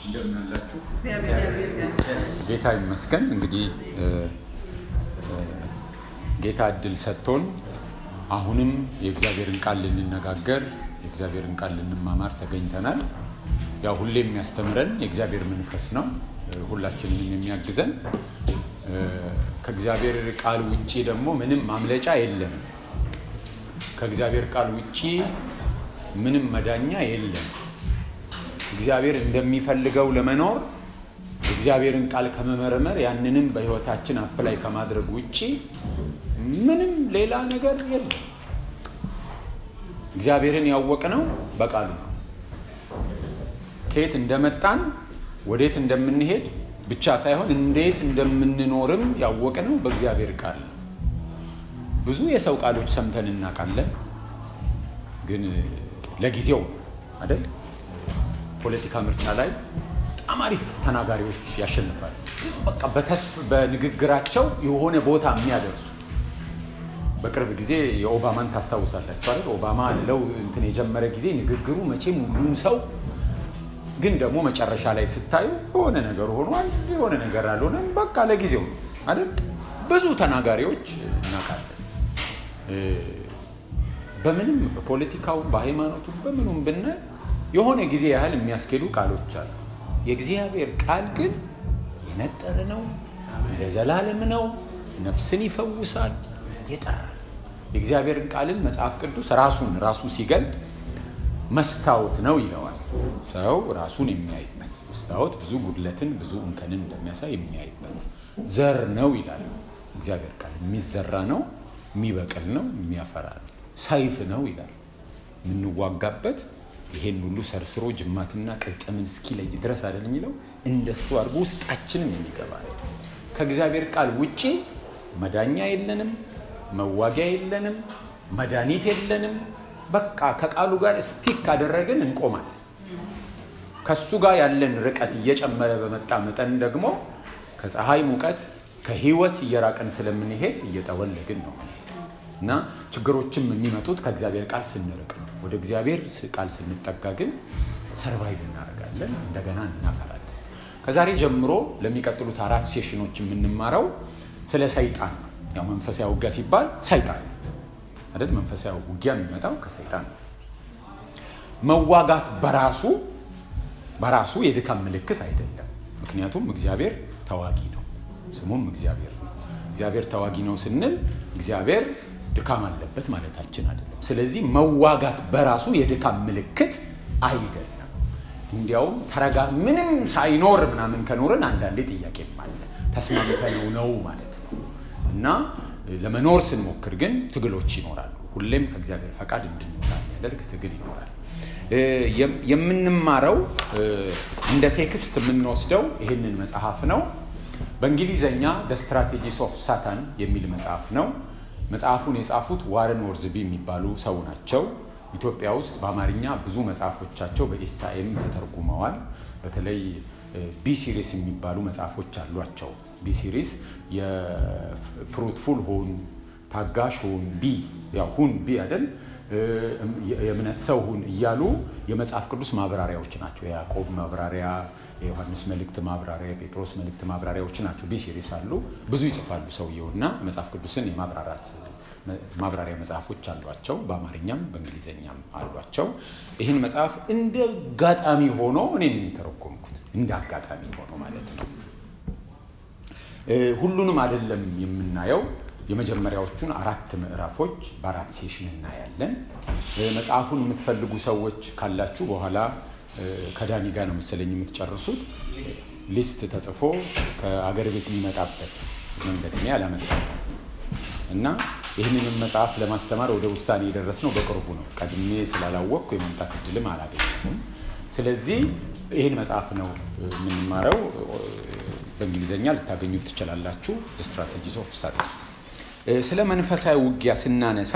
እንደምናላችሁ ጌታ ይመስገን። እንግዲህ ጌታ እድል ሰጥቶን አሁንም የእግዚአብሔርን ቃል ልንነጋገር የእግዚአብሔርን ቃል ልንማማር ተገኝተናል። ያው ሁሌም የሚያስተምረን የእግዚአብሔር መንፈስ ነው፣ ሁላችንንም የሚያግዘን። ከእግዚአብሔር ቃል ውጪ ደግሞ ምንም ማምለጫ የለም። ከእግዚአብሔር ቃል ውጪ ምንም መዳኛ የለም። እግዚአብሔር እንደሚፈልገው ለመኖር እግዚአብሔርን ቃል ከመመርመር ያንንም በህይወታችን አፕላይ ከማድረግ ውጪ ምንም ሌላ ነገር የለም። እግዚአብሔርን ያወቅነው በቃሉ ነው። ከየት እንደመጣን ወዴት እንደምንሄድ ብቻ ሳይሆን እንዴት እንደምንኖርም ያወቅነው በእግዚአብሔር ቃል ነው። ብዙ የሰው ቃሎች ሰምተን እናውቃለን፣ ግን ለጊዜው አይደል? ፖለቲካ ምርጫ ላይ በጣም አሪፍ ተናጋሪዎች ያሸንፋሉ። በቃ በንግግራቸው የሆነ ቦታ የሚያደርሱ። በቅርብ ጊዜ የኦባማን ታስታውሳላችሁ አይደል? ኦባማ አለው እንትን የጀመረ ጊዜ ንግግሩ መቼም ሁሉም ሰው፣ ግን ደግሞ መጨረሻ ላይ ስታዩ የሆነ ነገር ሆኗል፣ የሆነ ነገር አልሆነም። በቃ ለጊዜው አይደል? ብዙ ተናጋሪዎች እናውቃለን። በምንም በፖለቲካው በሃይማኖቱ በምንም ብናይ የሆነ ጊዜ ያህል የሚያስኬዱ ቃሎች አሉ። የእግዚአብሔር ቃል ግን የነጠረ ነው፣ ለዘላለም ነው፣ ነፍስን ይፈውሳል፣ ይጠራል። የእግዚአብሔርን ቃልን መጽሐፍ ቅዱስ ራሱ ሲገልጥ መስታወት ነው ይለዋል። ሰው ራሱን የሚያይበት መስታወት ብዙ ጉድለትን ብዙ እንከንን እንደሚያሳይ የሚያይበት ዘር ነው ይላል እግዚአብሔር ቃል። የሚዘራ ነው፣ የሚበቅል ነው፣ የሚያፈራ ነው። ሰይፍ ነው ይላል፣ የምንዋጋበት ይሄን ሁሉ ሰርስሮ ጅማትና ቅልጥምን እስኪለይ ድረስ አይደል የሚለው። እንደሱ አድርጎ ውስጣችንም የሚገባ ነው። ከእግዚአብሔር ቃል ውጪ መዳኛ የለንም፣ መዋጊያ የለንም፣ መድኃኒት የለንም። በቃ ከቃሉ ጋር ስቲክ ካደረግን እንቆማለን። ከሱ ጋር ያለን ርቀት እየጨመረ በመጣ መጠን ደግሞ ከፀሐይ ሙቀት ከህይወት እየራቀን ስለምንሄድ እየጠወለግን ነው። እና ችግሮችም የሚመጡት ከእግዚአብሔር ቃል ስንርቅ ነው። ወደ እግዚአብሔር ቃል ስንጠጋ ግን ሰርቫይቭ እናደርጋለን፣ እንደገና እናፈራለን። ከዛሬ ጀምሮ ለሚቀጥሉት 4 ሴሽኖች የምንማረው ስለ ሰይጣን ነው። ያው መንፈሳዊ ውጊያ ሲባል ሰይጣን አይደል? መንፈሳዊ ውጊያ የሚመጣው ከሰይጣን ነው። መዋጋት በራሱ የድካም ምልክት አይደለም። ምክንያቱም እግዚአብሔር ተዋጊ ነው፣ ስሙም እግዚአብሔር ነው። እግዚአብሔር ተዋጊ ነው ስንል እግዚአብሔር ድካም አለበት ማለታችን አይደለም። ስለዚህ መዋጋት በራሱ የድካም ምልክት አይደለም። እንዲያውም ምንም ሳይኖር ምናምን ከኖርን አንዳንዴ ጥያቄም አለ። ተስማምተነው ነው ማለት ነው። እና ለመኖር ስንሞክር ግን ትግሎች ይኖራሉ። ሁሌም ከእግዚአብሔር ፈቃድ እንድንወጣ የሚያደርግ ትግል ይኖራል። የምንማረው እንደ ቴክስት የምንወስደው ይህንን መጽሐፍ ነው። በእንግሊዘኛ The Strategies of Satan የሚል መጽሐፍ ነው። መጽሐፉን የጻፉት ዋረን ወርዝቢ የሚባሉ ሰው ናቸው። ኢትዮጵያ ውስጥ በአማርኛ ብዙ መጽሐፎቻቸው በኤስአኤም ተተርጉመዋል። በተለይ ቢ ሲሪስ የሚባሉ መጽሐፎች አሏቸው። ቢ ሲሪስ የፍሩትፉል ሁን፣ ታጋሽ ሁን፣ ሁን አይደል፣ የእምነት ሰው ሁን እያሉ የመጽሐፍ ቅዱስ ማብራሪያዎች ናቸው። የያዕቆብ ማብራሪያ፣ የዮሐንስ መልእክት ማብራሪያ፣ የጴጥሮስ መልእክት ማብራሪያዎች ናቸው። ቢሲሪስ አሉ። ብዙ ይጽፋሉ ሰውየውና መጽሐፍ ቅዱስን ማብራሪያ መጽሐፎች አሏቸው። በአማርኛም በእንግሊዘኛም አሏቸው። ይህን መጽሐፍ እንደ አጋጣሚ ሆኖ እኔ ነኝ የተረጎምኩት። እንደ አጋጣሚ ሆኖ ማለት ነው። ሁሉንም አይደለም የምናየው። የመጀመሪያዎቹን 4 ምዕራፎች በ4 ሴሽን እናያለን። መጽሐፉን የምትፈልጉ ሰዎች ካላችሁ በኋላ ከዳኒ ጋር ነው መሰለኝ የምትጨርሱት። ሊስት ተጽፎ ከአገር ቤት የሚመጣበት መንገድኛ ያላመጣው እና ይህንንም መጽሐፍ ለማስተማር ወደ ውሳኔ የደረስነው በቅርቡ ነው። ቀድሜ ስላላወቅኩ የመምጣት እድልም አላገኘሁም። ስለዚህ ይህን መጽሐፍ ነው የምንማረው። በእንግሊዘኛ ልታገኙት ትችላላችሁ። The Strategies of Satan። ስለ መንፈሳዊ ውጊያ ስናነሳ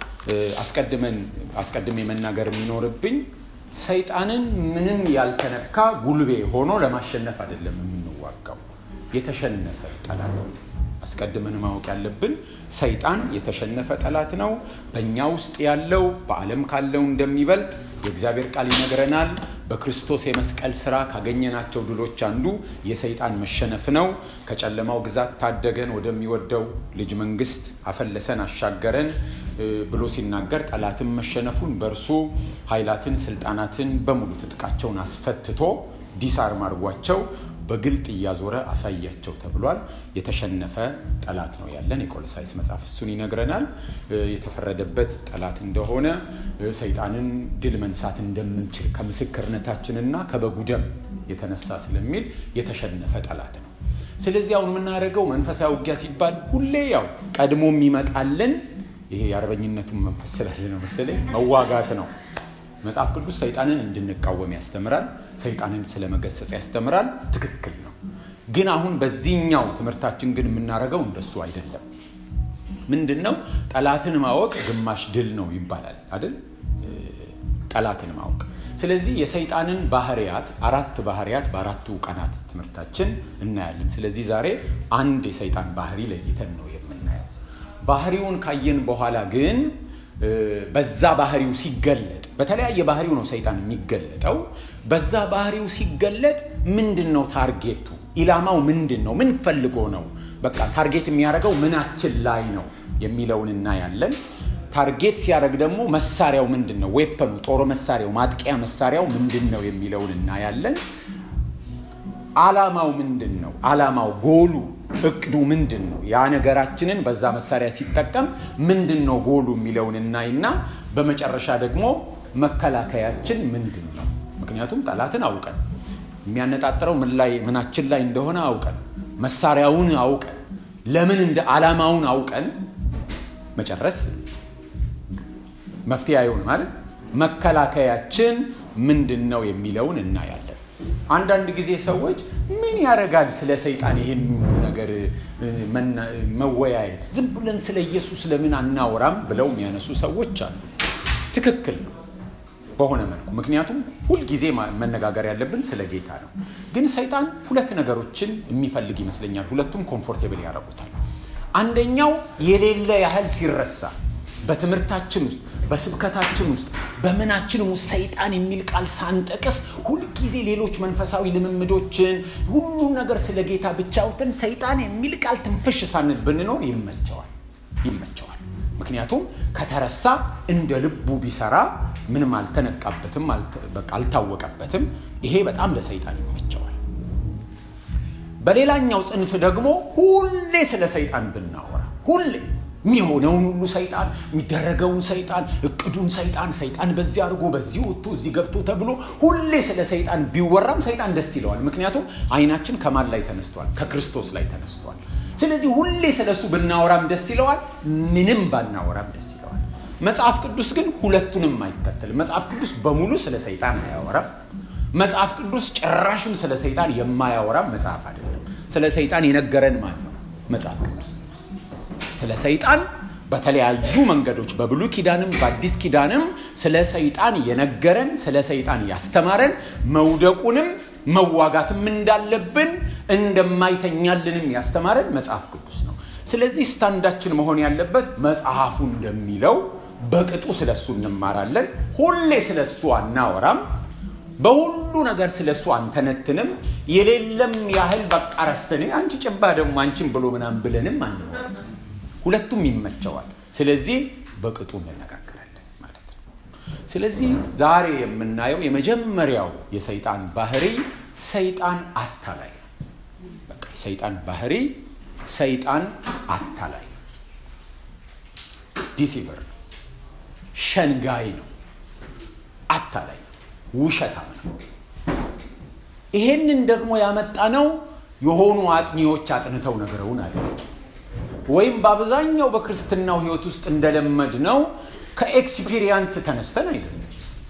አስቀድሜ መናገር የሚኖርብኝ ሰይጣንን ምንም ያልተነካ ጉልቤ ሆኖ ለማሸነፍ አይደለም የምንዋጋው። የተሸነፈ ጠላት አስቀድመን ማወቅ ያለብን ሰይጣን የተሸነፈ ጠላት ነው። በእኛ ውስጥ ያለው በዓለም ካለው እንደሚበልጥ የእግዚአብሔር ቃል ይነግረናል። በክርስቶስ የመስቀል ሥራ ካገኘናቸው ድሎች አንዱ የሰይጣን መሸነፍ ነው። ከጨለማው ግዛት ታደገን ወደሚወደው ልጅ መንግስት አፈለሰን አሻገረን ብሎ ሲናገር ጠላትን መሸነፉን በእርሱ ኃይላትን ስልጣናትን በሙሉ ትጥቃቸውን አስፈትቶ ዲስአርም አድርጓቸው በግልጥ እያዞረ አሳያቸው ተብሏል። የተሸነፈ ጠላት ነው ያለን የቆሎሳይስ መጽሐፍ እሱን ይነግረናል። የተፈረደበት ጠላት እንደሆነ ሰይጣንን ድል መንሳት እንደምንችል ከምስክርነታችንና ከበጉ ደም የተነሳ ስለሚል የተሸነፈ ጠላት ነው። ስለዚህ አሁን የምናደርገው መንፈሳዊ ውጊያ ሲባል ሁሌ ያው ቀድሞም ይመጣልን ይሄ የአርበኝነቱን መንፈስ ስላለ ነው መሰለኝ መዋጋት ነው። መጽሐፍ ቅዱስ ሰይጣንን እንድንቃወም ያስተምራል። ሰይጣንን ስለመገሰጽ ያስተምራል። ትክክል ነው። ግን አሁን በዚህኛው ትምህርታችን ግን የምናደርገው እንደሱ አይደለም። ምንድነው? ጠላትን ማወቅ ግማሽ ድል ነው ይባላል አይደል? ጠላትን ማወቅ። ስለዚህ የሰይጣንን ባህሪያት አራት ባህሪያት በአራቱ ቀናት ትምህርታችን እናያለን። ስለዚህ ዛሬ አንድ የሰይጣን ባህሪ ለይተን ነው የምናየው። ባህሪውን ካየን በኋላ ግን በዛ ባህሪው ሲገለጥ በተለያየ ባህሪው ነው ሰይጣን የሚገለጠው። በዛ ባህሪው ሲገለጥ ምንድነው ታርጌቱ? ኢላማው ምንድነው? ምን ፈልጎ ነው? በቃ ታርጌት የሚያደርገው ምናችን ላይ ነው የሚለውን እናያለን። ታርጌት ሲያደርግ ደግሞ መሳሪያው ምንድነው? ዌፐኑ ጦር መሳሪያው ማጥቂያ መሳሪያው ምንድነው የሚለውን እናያለን። ዓላማው ምንድነው? ዓላማው ጎሉ እቅዱ ምንድነው? ያ ነገራችንን በዛ መሳሪያ ሲጠቀም ምንድነው ጎሉ የሚለውን እናይና በመጨረሻ ደግሞ መከላከያችን ምንድነው? ምክንያቱም ጠላትን አውቀን የሚያነጣጥረው ምናችን ላይ እንደሆነ አውቀን መሳሪያውን አውቀን ለምን እንደ ዓላማውን አውቀን መጨረስ መፍትሄ አይሆንም ማለት መከላከያችን ምንድነው የሚለውን እናያለን። አንዳንድ ጊዜ ሰዎች ምን ያረጋል ስለ ሰይጣን ይሄን ነገር መወያየት ዝም ብለን ስለ ኢየሱስ ለምን አናወራም ብለው የሚያነሱ ሰዎች አሉ። ትክክል ነው በሆነ መልኩ። ምክንያቱም ሁሉ ጊዜ መነጋገር ያለብን ስለ ጌታ ነው። ግን ሰይጣን ሁለት ነገሮችን የሚፈልግ ይመስለኛል። ሁለቱም ኮምፎርቴብል ያደርጉታል። አንደኛው የሌለ ያህል ሲረሳ በትምህርታችን ውስጥ በስብከታችን ውስጥ በመናችን ውስጥ ሰይጣን የሚል ቃል ሳንጠቅስ ሁሉ ጊዜ ሌሎች መንፈሳዊ ልምምዶችን ሁሉ ነገር ስለ ጌታ ብቻ አውጥተን ሰይጣን የሚል ቃል ትንፍሽ ሳንል ብንኖር ይመቸዋል። ምክንያቱም ከተረሳ እንደ ልቡ ቢሰራ ምንም አልተነቃበትም በቃ አልታወቀበትም። ይሄ በጣም ለሰይጣን ይመቸዋል። በሌላኛው ጽንፍ ደግሞ ሁሌ ስለ ሰይጣን ብናወራ ሁሌ የሚሆነውን ሁሉ ሰይጣን የሚደረገውን ሰይጣን እቅዱን ሰይጣን በዚህ አድርጎ በዚህ ወጥቶ እዚህ ገብቶ ተብሎ ሁሌ ስለ ሰይጣን ቢወራም ሰይጣን ደስ ይለዋል። ምክንያቱም አይናችን ከማን ላይ ተነስቷል? ከክርስቶስ ላይ ተነስቷል። ስለዚህ ሁሌ ስለሱ ብናወራም ደስ ይለዋል፣ ምንም ባናወራም ደስ ይለዋል። መጽሐፍ ቅዱስ ግን ሁለቱንም አይከተልም። መጽሐፍ ቅዱስ በሙሉ ስለ ሰይጣን አያወራም። መጽሐፍ ቅዱስ ጭራሹን ስለ ሰይጣን የማያወራም መጽሐፍ አይደለም። ስለ ሰይጣን የነገረን ማን ነው? መጽሐፍ ቅዱስ። ስለ ሰይጣን በተለያዩ መንገዶች በብሉይ ኪዳንም በአዲስ ኪዳንም ስለ ሰይጣን የነገረን ስለ ሰይጣን ያስተማረን መውደቁንም መዋጋትም እንዳለብን እንደማይተኛልንም ያስተማረን መጽሐፍ ቅዱስ ነው። ስለዚህ ስታንዳችን መሆን ያለበት መጽሐፉ እንደሚለው በቅጡ ስለሱ እንማራለን። ሁሌ ስለሱ አናወራም። በሁሉ ነገር ስለሱ አንተነትንም። የሌለም ያህል በቃ ረስተን አንቺ ጭባ ደግሞ አንቺን ብሎ ምናምን ብለንም አንወራም። ሁለቱም ይመቸዋል። ስለዚህ በቅጡ እንነጋገራለን ማለት ነው። ስለዚህ ዛሬ የምናየው የመጀመሪያው የሰይጣን ባህሪ ሰይጣን አታላይ። በቃ ሰይጣን ባህሪ ሰይጣን አታላይ ዲሲቨር ሸንጋይ ነው። አታላይ ውሸታም ነው። ይሄንን ደግሞ ያመጣነው የሆኑ አጥኚዎች አጥንተው ነገሩን አለ ወይም በአብዛኛው በክርስትናው ህይወት ውስጥ እንደለመድነው ከኤክስፒሪየንስ ተነስተን አይደለም።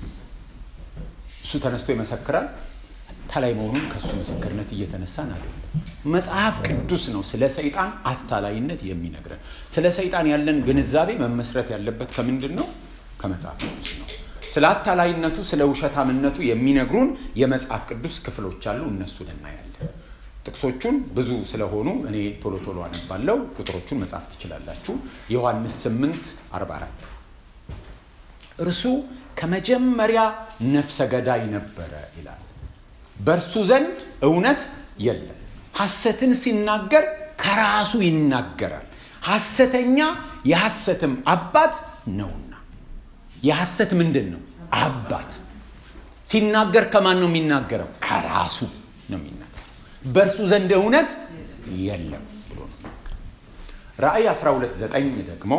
እሱ ተነስቶ ይመሰክራል። አታላይ መሆኑን ከሱ ምስክርነት እየተነሳን አይደለም። መጽሐፍ ቅዱስ ነው ስለ ሰይጣን አታላይነት የሚነግረን። ስለ ሰይጣን ያለን ግንዛቤ መመስረት ያለበት ከምንድነው? ከመጽሐፍ ቅዱስ ነው። ስለ አታላይነቱ ስለ ውሸታምነቱ የሚነግሩን የመጽሐፍ ቅዱስ ክፍሎች አሉ። እነሱን እናያለን። ጥቅሶቹን ብዙ ስለሆኑ እኔ ቶሎ ቶሎ አነባለሁ። ቁጥሮቹን መጻፍ ትችላላችሁ። ዮሐንስ 8:44 እርሱ ከመጀመሪያ ነፍሰ ገዳይ ነበረ ይላል። በእርሱ ዘንድ እውነት የለም። ሐሰትን ሲናገር ከራሱ ይናገራል፣ ሐሰተኛ የሐሰትም አባት ነውና። የሐሰት ምንድን ነው? አባት። ሲናገር ከማን ነው የሚናገረው? ከራሱ ነው የሚናገረው። በእርሱ ዘንድ እውነት የለም ብሎ ነው። ራእይ 12:9 ደግሞ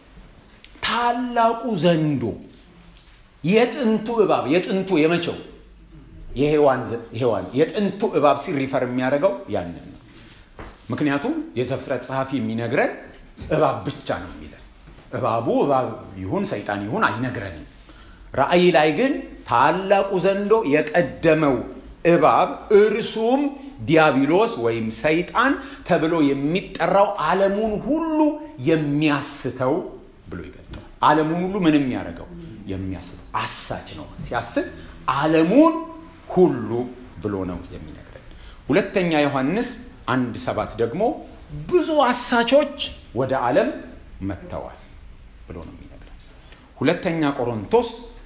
ታላቁ ዘንዶ የጥንቱ እባብ፣ የጥንቱ የመቼው የሔዋን የጥንቱ እባብ ሲሪፈር የሚያደርገው ያንን ነው። ምክንያቱም የዘፍጥረት ጸሐፊ የሚነግረን እባብ ብቻ ነው የሚለን። እባቡ እባብ ይሁን ሰይጣን ይሁን አይነግረንም። ራእይ ላይ ግን ታላቁ ዘንዶ የቀደመው እባብ እርሱም ዲያብሎስ ወይም ሰይጣን ተብሎ የሚጠራው ዓለሙን ሁሉ የሚያስተው ብሎ ይገልጣል። ዓለሙን ሁሉ ምንም ያደርገው የሚያስተው አሳች ነው። ሲያስት ዓለሙን ሁሉ ብሎ ነው የሚነግረን። ሁለተኛ ዮሐንስ 1:7 ደግሞ ብዙ አሳቾች ወደ ዓለም መጥተዋል ብሎ ነው የሚነግረን። ሁለተኛ ቆሮንቶስ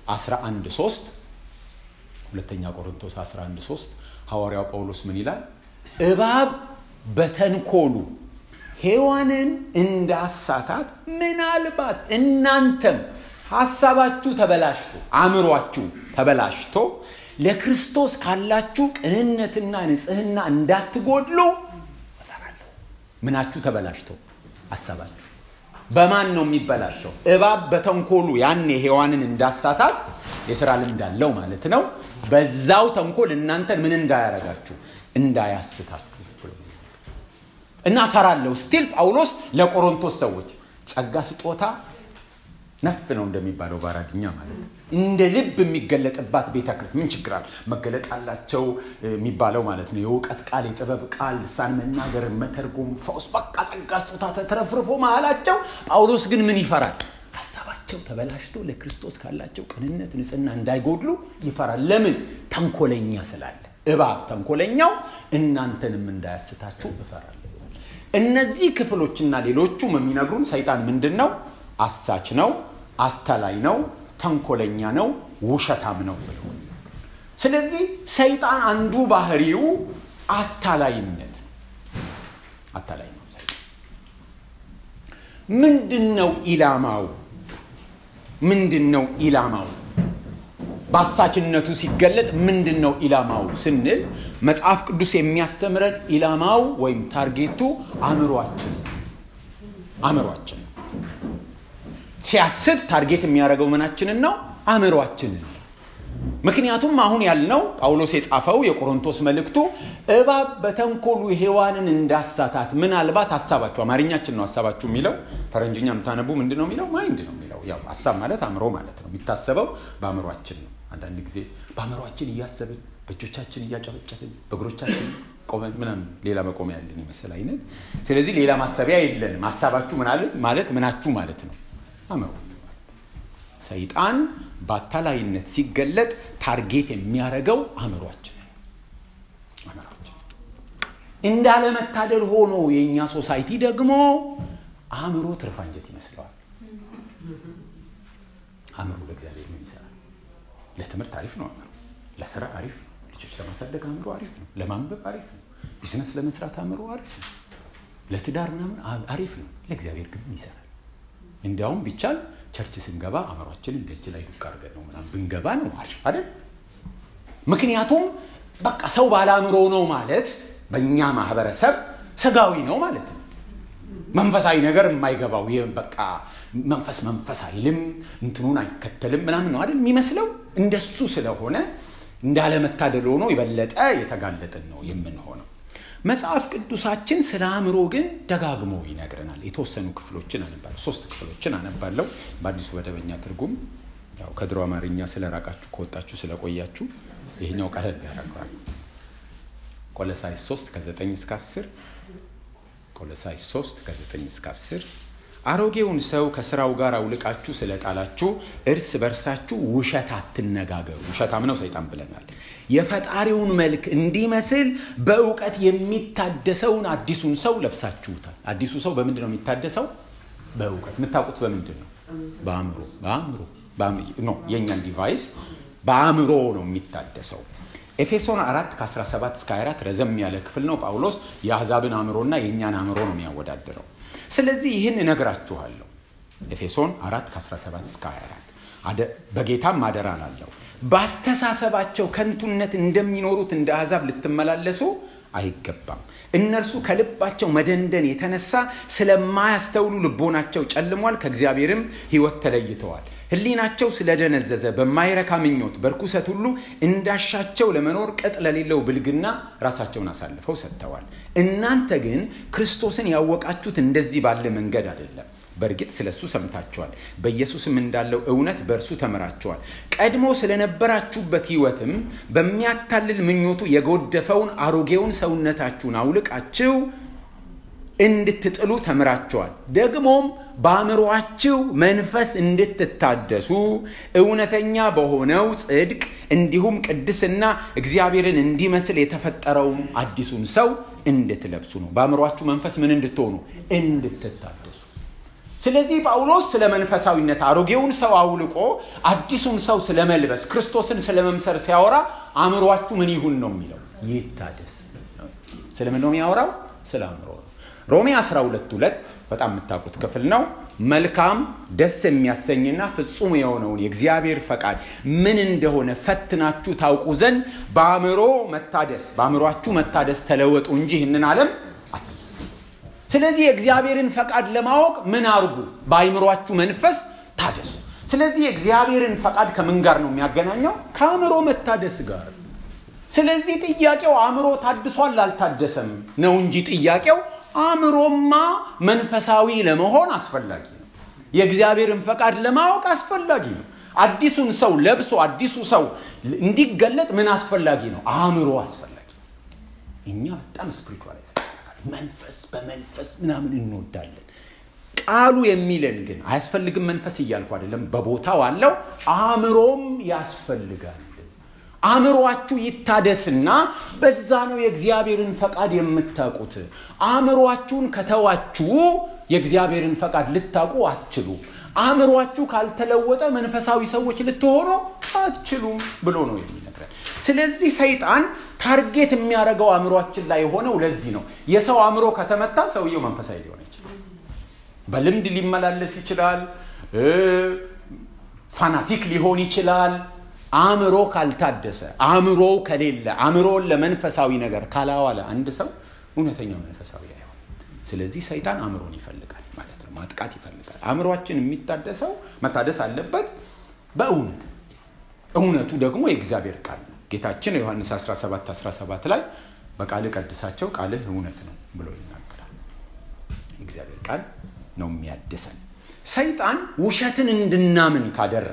11:3 ሐዋርያው ጳውሎስ ምን ይላል? እባብ በተንኮሉ ሔዋንን እንዳሳታት ምናልባት እናንተም ሐሳባችሁ ተበላሽቶ አእምሯችሁ ተበላሽቶ ለክርስቶስ ካላችሁ ቅንነትና ንጽህና እንዳትጎድሉ እፈራለሁ። ምናችሁ ተበላሽቶ? ሐሳባችሁ። በማን ነው የሚበላሸው? እባብ በተንኮሉ ያኔ ሔዋንን እንዳሳታት የሥራ ልምድ አለው ማለት ነው። በዛው ተንኮል እናንተን ምን እንዳያረጋችሁ እንዳያስታችሁ ብሎ እና ፈራለሁ። ስቲል ጳውሎስ ለቆሮንቶስ ሰዎች ጸጋ ስጦታ ነፍ ነው እንደሚባለው ባራድኛ ማለት እንደ ልብ የሚገለጥባት ቤተክርስቲያን ምን ችግር አለ? መገለጥ አላቸው የሚባለው ማለት ነው። የእውቀት ቃል፣ የጥበብ ቃል፣ ልሳን መናገር፣ መተርጎም፣ ፈውስ፣ በቃ ጸጋ ስጦታ ተትረፍርፎ መሃላቸው። ጳውሎስ ግን ምን ይፈራል? ሐሳባቸው ተበላሽቶ ለክርስቶስ ካላቸው ቅንነት ንጽህና እንዳይጎድሉ ይፈራል። ለምን? ተንኮለኛ ስላለ። እባብ ተንኮለኛው እናንተንም እንዳያስታችሁ እፈራለሁ። እነዚህ ክፍሎችና ሌሎቹም የሚነግሩን ሰይጣን ምንድነው? አሳች ነው፣ አታላይ ነው፣ ተንኮለኛ ነው፣ ውሸታም ነው ብሎ። ስለዚህ ሰይጣን አንዱ ባህሪው አታላይነት፣ አታላይ ነው። ምንድነው ኢላማው? ምንድነው ኢላማው? በአሳችነቱ ሲገለጥ ምንድነው ኢላማው ስንል መጽሐፍ ቅዱስ የሚያስተምረን ኢላማው ወይም ታርጌቱ አእምሯችን ሲያስት ታርጌት የሚያደርገው ምናችንን ነው? አእምሯችንን። ምክንያቱም አሁን ያልነው ጳውሎስ የጻፈው የቆሮንቶስ መልእክቱ እባብ በተንኮሉ ሔዋንን እንዳሳታት ምናልባት ሐሳባችሁ፣ አማርኛችን ነው ሐሳባችሁ የሚለው፣ ፈረንጅኛ የምታነቡ ምንድነው የሚለው? ማይንድ ነው የሚለው። ያው ሐሳብ ማለት አእምሮ ማለት ነው። የሚታሰበው በአእምሯችን ነው። አንዳንድ ጊዜ በአእምሯችን እያሰብን በእጆቻችን እያጨበጨብን በእግሮቻችን ቆመን ምናምን ሌላ መቆሚያ ያለን ይመስል አይነት። ስለዚህ ሌላ ማሰቢያ የለንም። ሐሳባችሁ ማለት ምናችሁ ማለት ነው? አእምሯችሁ ማለት። ሰይጣን በአታላይነት ሲገለጥ ታርጌት የሚያደርገው አእምሯችን። እንዳለመታደል ሆኖ የኛ ሶሳይቲ ደግሞ አእምሮ ትርፍ አንጀት ይመስለዋል። አእምሮ ለእግዚአብሔር ምን ይሰራል? ለትምህርት አሪፍ ነው አእምሮ፣ ለስራ አሪፍ ነው፣ ልጆች ለማሳደግ አእምሮ አሪፍ ነው፣ ለማንበብ አሪፍ ነው፣ ቢዝነስ ለመስራት አእምሮ አሪፍ ነው፣ ለትዳር ምናምን አሪፍ ነው። ለእግዚአብሔር ግን ምን ይሰራል? እንዲያውም ቢቻል ቸርች ስንገባ አእምሯችንን ደጅ ላይ ዱቅ አድርገን ነው ምናምን ብንገባ ነው አሪፍ አይደል? ምክንያቱም በቃ ሰው ባለ አእምሮ ነው ማለት በእኛ ማህበረሰብ ስጋዊ ነው ማለት ነው። መንፈሳዊ ነገር የማይገባው በቃ መንፈስ አይልም፣ እንትኑን አይከተልም ምናምን ነው አይደል የሚመስለው። እንደሱ ስለሆነ እንዳለመታደል ሆኖ የበለጠ የተጋለጥን ነው የምንሆነው። መጽሐፍ ቅዱሳችን ስለ አእምሮ ግን ደጋግሞ ይነግረናል። የተወሰኑ ክፍሎችን አነባለሁ፣ 3 ክፍሎችን አነባለሁ በአዲሱ መደበኛ ትርጉም። ያው ከድሮ አማርኛ ስለራቃችሁ ከወጣችሁ ስለቆያችሁ ይሄኛው ቀለል ያደርጋል። ቆሎሳይስ 3:9-10 ቆሎሳይስ 3:9-10 አሮጌውን ሰው ከስራው ጋር አውልቃችሁ ስለጣላችሁ እርስ በርሳችሁ ውሸት አትነጋገሩ። ውሸታም ነው ሰይጣን ብለናል። የፈጣሪውን መልክ እንዲመስል በእውቀት የሚታደሰውን አዲሱን ሰው ለብሳችሁታል። አዲሱ ሰው በምንድን ነው የሚታደሰው? በእውቀት። የምታውቁት በምንድን ነው? በአእምሮ የኛን ዲቫይስ በአእምሮ ነው የሚታደሰው። ኤፌሶን 4:17-24 ረዘም ያለ ክፍል ነው። ጳውሎስ የአሕዛብን አእምሮና የኛን አእምሮ ነው የሚያወዳድረው። ስለዚህ ይህን እነግራችኋለሁ። ኤፌሶን 4:17-24 በጌታም አደራ እላለሁ፣ በአስተሳሰባቸው ከንቱነት እንደሚኖሩት እንደ አሕዛብ ልትመላለሱ አይገባም። እነርሱ ከልባቸው መደንደን የተነሳ ስለማያስተውሉ ልቦናቸው ጨልሟል፣ ከእግዚአብሔርም ሕይወት ተለይተዋል። ሕሊናቸው ስለደነዘዘ በማይረካ ምኞት በርኩሰት ሁሉ እንዳሻቸው ለመኖር ቅጥ ለሌለው ብልግና ራሳቸውን አሳልፈው ሰጥተዋል። እናንተ ግን ክርስቶስን ያወቃችሁት እንደዚህ ባለ መንገድ አይደለም። በእርግጥ ስለሱ ሰምታችኋል፣ በኢየሱስም እንዳለው እውነት በእርሱ ተመራችኋል። ቀድሞ ስለነበራችሁበት ሕይወትም በሚያታልል ምኞቱ የጎደፈውን አሮጌውን ሰውነታችሁን አውልቃችሁ እንድትጥሉ ተምራችኋል። ደግሞም በአእምሮአችሁ መንፈስ እንድትታደሱ እውነተኛ በሆነው ጽድቅ እንዲሁም ቅድስና እግዚአብሔርን እንዲመስል የተፈጠረውን አዲሱን ሰው እንድትለብሱ ነው። በአእምሮአችሁ መንፈስ ምን እንድትሆኑ? እንድትታደሱ። ስለዚህ ጳውሎስ ስለ መንፈሳዊነት አሮጌውን ሰው አውልቆ አዲሱን ሰው ስለመልበስ ክርስቶስን ስለመምሰል ሲያወራ አእምሮአችሁ ምን ይሁን ነው የሚለው? ይታደስ። ስለምን ነው የሚያወራው? ስለ አእምሮ ነው። ሮሜ 12:2 በጣም የምታውቁት ክፍል ነው። መልካም ደስ የሚያሰኝና ፍጹም የሆነውን የእግዚአብሔር ፈቃድ ምን እንደሆነ ፈትናችሁ ታውቁ ዘንድ በአእምሮአችሁ መታደስ ተለወጡ እንጂ ይህንን ዓለም አትምሰሉ። ስለዚህ የእግዚአብሔርን ፈቃድ ለማወቅ ምን አርጉ? በአእምሮአችሁ መንፈስ ታደሱ። ስለዚህ የእግዚአብሔርን ፈቃድ ከምን ጋር ነው የሚያገናኘው? ከአእምሮ መታደስ ጋር። ስለዚህ ጥያቄው አእምሮ ታድሷል አልታደሰም ነው እንጂ ጥያቄው አእምሮማ መንፈሳዊ ለመሆን አስፈላጊ ነው። የእግዚአብሔርን ፈቃድ ለማወቅ አስፈላጊ ነው። አዲሱን ሰው ለብሶ አዲሱ ሰው እንዲገለጥ ምን አስፈላጊ ነው? አእምሮ አስፈላጊ ነው። እኛ በጣም ስፒሪቹዋላይዝ መንፈስ በመንፈስ ምናምን እንወዳለን። ቃሉ የሚለን ግን አያስፈልግም። መንፈስ እያልኩ አይደለም፣ በቦታው አለው። አእምሮም ያስፈልጋል። አእምሮአችሁ ይታደስና በዛ ነው የእግዚአብሔርን ፈቃድ የምታውቁት። አእምሮአችሁን ከተዋችሁ የእግዚአብሔርን ፈቃድ ልታውቁ አትችሉ። አእምሮአችሁ ካልተለወጠ መንፈሳዊ ሰዎች ልትሆኑ አትችሉም ብሎ ነው የሚነግረን። ስለዚህ ሰይጣን ታርጌት የሚያደርገው አእምሮአችን ላይ ሆነው ለዚህ ነው። የሰው አእምሮ ከተመታ ሰውየው መንፈሳዊ ሊሆን ይችላል። በልምድ ሊመላለስ ይችላል። ፋናቲክ ሊሆን ይችላል። አእምሮ ካልታደሰ፣ አእምሮ ከሌለ፣ አእምሮን ለመንፈሳዊ ነገር ካላዋለ አንድ ሰው እውነተኛው መንፈሳዊ አይሆንም። ስለዚህ ሰይጣን አእምሮን ይፈልጋል ማለት ነው፣ ማጥቃት ይፈልጋል። አእምሮአችን የሚታደሰው መታደስ አለበት በእውነት። እውነቱ ደግሞ የእግዚአብሔር ቃል ነው። ጌታችን ዮሐንስ 17:17 ላይ በቃል ቀድሳቸው ቃልህ እውነት ነው ብሎ ይናገራል። የእግዚአብሔር ቃል ነው የሚያድሰን። ሰይጣን ውሸትን እንድናምን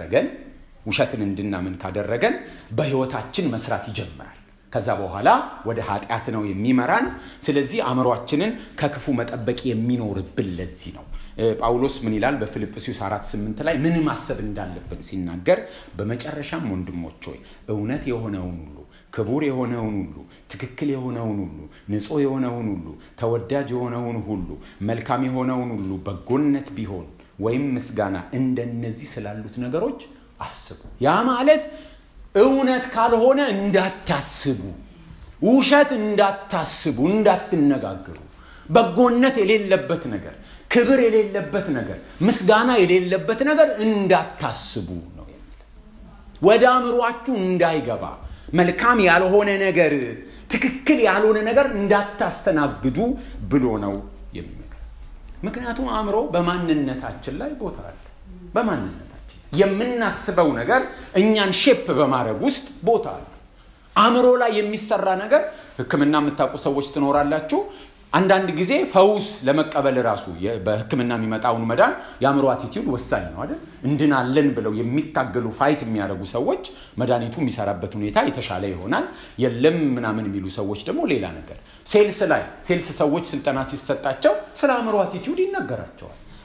ካደረገን በህይወታችን መስራት ይጀምራል። ከዛ በኋላ ወደ ኃጢአት ነው የሚመራን። ስለዚህ አእምሮአችንን ከክፉ መጠበቅ የሚኖርብን ለዚህ ነው። ጳውሎስ ምን ይላል? በፊልጵስዩስ 4:8 ላይ ምን ማሰብ እንዳለብን ሲናገር በመጨረሻም ወንድሞች ሆይ እውነት የሆነውን ሁሉ፣ ክቡር የሆነውን ሁሉ፣ ትክክል የሆነውን ሁሉ፣ ንጹህ የሆነውን ሁሉ፣ ተወዳጅ የሆነውን ሁሉ፣ መልካም የሆነውን ሁሉ በጎነት ቢሆን ወይም ምስጋና እንደነዚህ ስላሉት ነገሮች አስቡ። ያ ማለት እውነት ካልሆነ እንዳታስቡ፣ ውሸት እንዳታስቡ፣ እንዳትነጋገሩ፣ በጎነት የሌለበት ነገር፣ ክብር የሌለበት ነገር፣ ምስጋና የሌለበት ነገር እንዳታስቡ ነው የሚለው። ወደ አእምሮአችሁ እንዳይገባ መልካም ያልሆነ ነገር፣ ትክክል ያልሆነ ነገር እንዳታስተናግዱ ብሎ ነው የሚመክረው። ምክንያቱም አእምሮ በማንነታችን ላይ ቦታ አለ። በማንነታችን የምናስበው ነገር እኛን ሼፕ በማድረግ ውስጥ ቦታ አለ። አእምሮ ላይ የሚሰራ ነገር ሕክምና የምታውቁ ሰዎች ትኖራላችሁ። አንዳንድ ጊዜ ፈውስ ለመቀበል ራሱ በሕክምና የሚመጣውን መዳን የአእምሮ አቲቲዩድ ወሳኝ ነው አይደል? እንድናለን ብለው የሚታገሉ ፋይት የሚያደርጉ ሰዎች መድኃኒቱ የሚሰራበት ሁኔታ የተሻለ ይሆናል። የለም ምናምን የሚሉ ሰዎች ደግሞ ሌላ ነገር። ሴልስ ሰዎች ስልጠና ሲሰጣቸው ስለ አእምሮ አቲቲዩድ ይነገራቸዋል።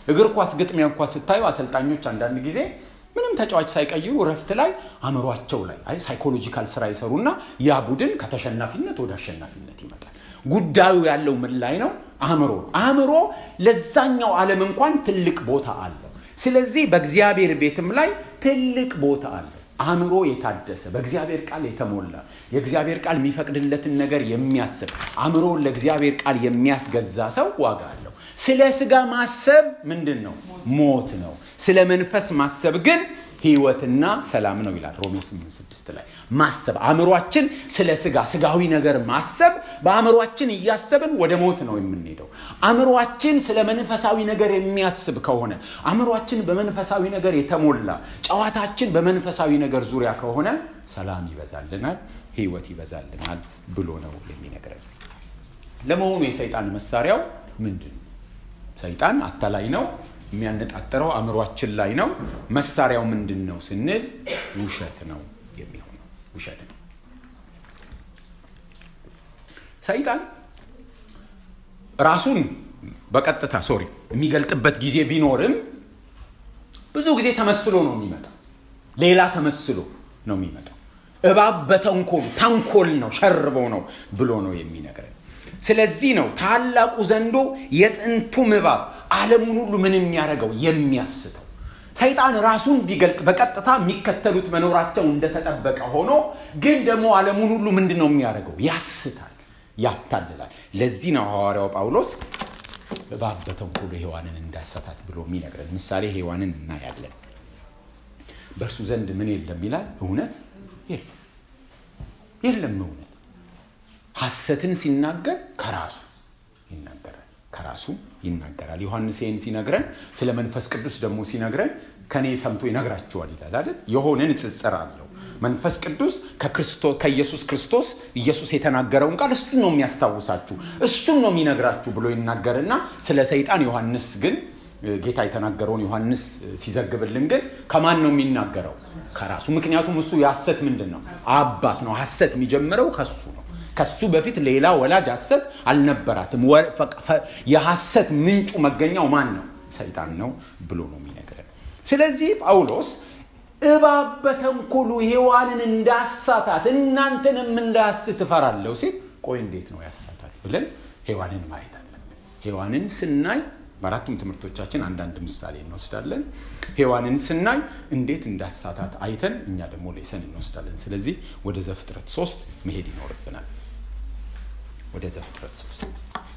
እግር ኳስ ግጥሚያ እንኳን ስታዩ አሰልጣኞች አንዳንድ ጊዜ ምንም ተጫዋች ሳይቀይሩ ረፍት ላይ አእምሯቸው ላይ ሳይኮሎጂካል ስራ ይሰሩና ያ ቡድን ከተሸናፊነት ወደ አሸናፊነት ይመጣል። ጉዳዩ ያለው ምን ላይ ነው? አእምሮ ለዛኛው ዓለም እንኳን ትልቅ ቦታ አለው። ስለዚህ በእግዚአብሔር ቤትም ላይ ትልቅ ቦታ አለው። አእምሮ የታደሰ በእግዚአብሔር ቃል የተሞላ የእግዚአብሔር ቃል የሚፈቅድለትን ነገር የሚያስብ አእምሮን ለእግዚአብሔር ቃል የሚያስገዛ ሰው ዋጋ አለው። ስለ ስጋ ማሰብ ምንድነው? ሞት ነው። ስለ መንፈስ ማሰብ ግን ሕይወትና ሰላም ነው ይላል ሮሜ 8:6 ላይ። ማሰብ አእምሮአችን ስለ ስጋዊ ነገር ማሰብ በአእምሮአችን እያሰብን ወደ ሞት ነው የምንሄደው። አእምሮአችን ስለ መንፈሳዊ ነገር የሚያስብ ከሆነ አእምሮአችን በመንፈሳዊ ነገር የተሞላ ጨዋታችን በመንፈሳዊ ነገር ዙሪያ ከሆነ ሰላም ይበዛልናል፣ ሕይወት ይበዛልናል ብሎ ነው የሚነግረን። ለመሆኑ የሰይጣን መሳሪያው ምንድነው? ሰይጣን አታላይ ነው፣ የሚያነጣጥረው አእምሮአችን ላይ ነው። መሳሪያው ምንድነው ስንል ውሸት ነው የሚሆነው። ውሸት ነው። ሰይጣን ራሱን በቀጥታ የሚገልጥበት ጊዜ ቢኖርም ብዙ ጊዜ ተመስሎ ነው የሚመጣው። ሌላ ተመስሎ ነው የሚመጣው። እባብ በተንኮል ነው ሸርቦ ነው ብሎ ነው የሚነግረን። ስለዚህ ነው ታላቁ ዘንዶ የጥንቱ እባብ ዓለሙን ሁሉ ምን የሚያደርገው የሚያስተው። ሰይጣን ራሱን ቢገልጥ በቀጥታ የሚከተሉት መኖራቸው እንደተጠበቀ ሆኖ ግን ደግሞ ዓለሙን ሁሉ ምንድነው የሚያደርገው? ያስታል፣ ያታልላል። ለዚህ ነው ሐዋርያው ጳውሎስ እባብ በተንኮሉ ሔዋንን እንዳሳታት ብሎ የሚነግረን። ምሳሌ ሔዋንን እናያለን። በእርሱ ዘንድ ምን የለም ይላል? እውነት የለም። እውነት ሐሰትን ሲናገር ከራሱ ይናገራል። ዮሐንስ ይህን ሲነግረን ስለ መንፈስ ቅዱስ ደግሞ ሲነግረን ከኔ ሰምቶ ይነግራችኋል ይላል አይደል? የሆነ ንጽጽር አለው። መንፈስ ቅዱስ ከኢየሱስ ክርስቶስ ኢየሱስ የተናገረውን ቃል እሱን ነው የሚያስታውሳችሁ፣ እሱን ነው የሚነግራችሁ ብሎ ይናገርና ስለ ሰይጣን ዮሐንስ ግን ጌታ የተናገረውን ዮሐንስ ሲዘግብልን ግን ከማን ነው የሚናገረው? ከራሱ። ምክንያቱም እሱ የሐሰት ምንድነው? አባት ነው። ሐሰት የሚጀምረው ከሱ ነው። ከሱ በፊት ሌላ ወላጅ ሐሰት አልነበራትም። የሐሰት ምንጩ መገኛው ማን ነው? ሰይጣን ነው ብሎ ነው የሚነግረን። ስለዚህ ጳውሎስ እባብ በተንኮሉ ሔዋንን እንዳሳታት እናንተንም እንዳያስት እፈራለሁ ሲል ቆይ እንዴት ነው ያሳታት ብለን ሔዋንን ማየት አለብን። ሔዋንን ስናይ በአራቱም ትምህርቶቻችን አንዳንድ ምሳሌ እንወስዳለን። ሔዋንን ስናይ እንዴት እንዳሳታት አይተን እኛ ደግሞ ሌሰን እንወስዳለን። ስለዚህ ወደ ዘፍጥረት 3 መሄድ ይኖርብናል። ወደ ዘፍጥረት 3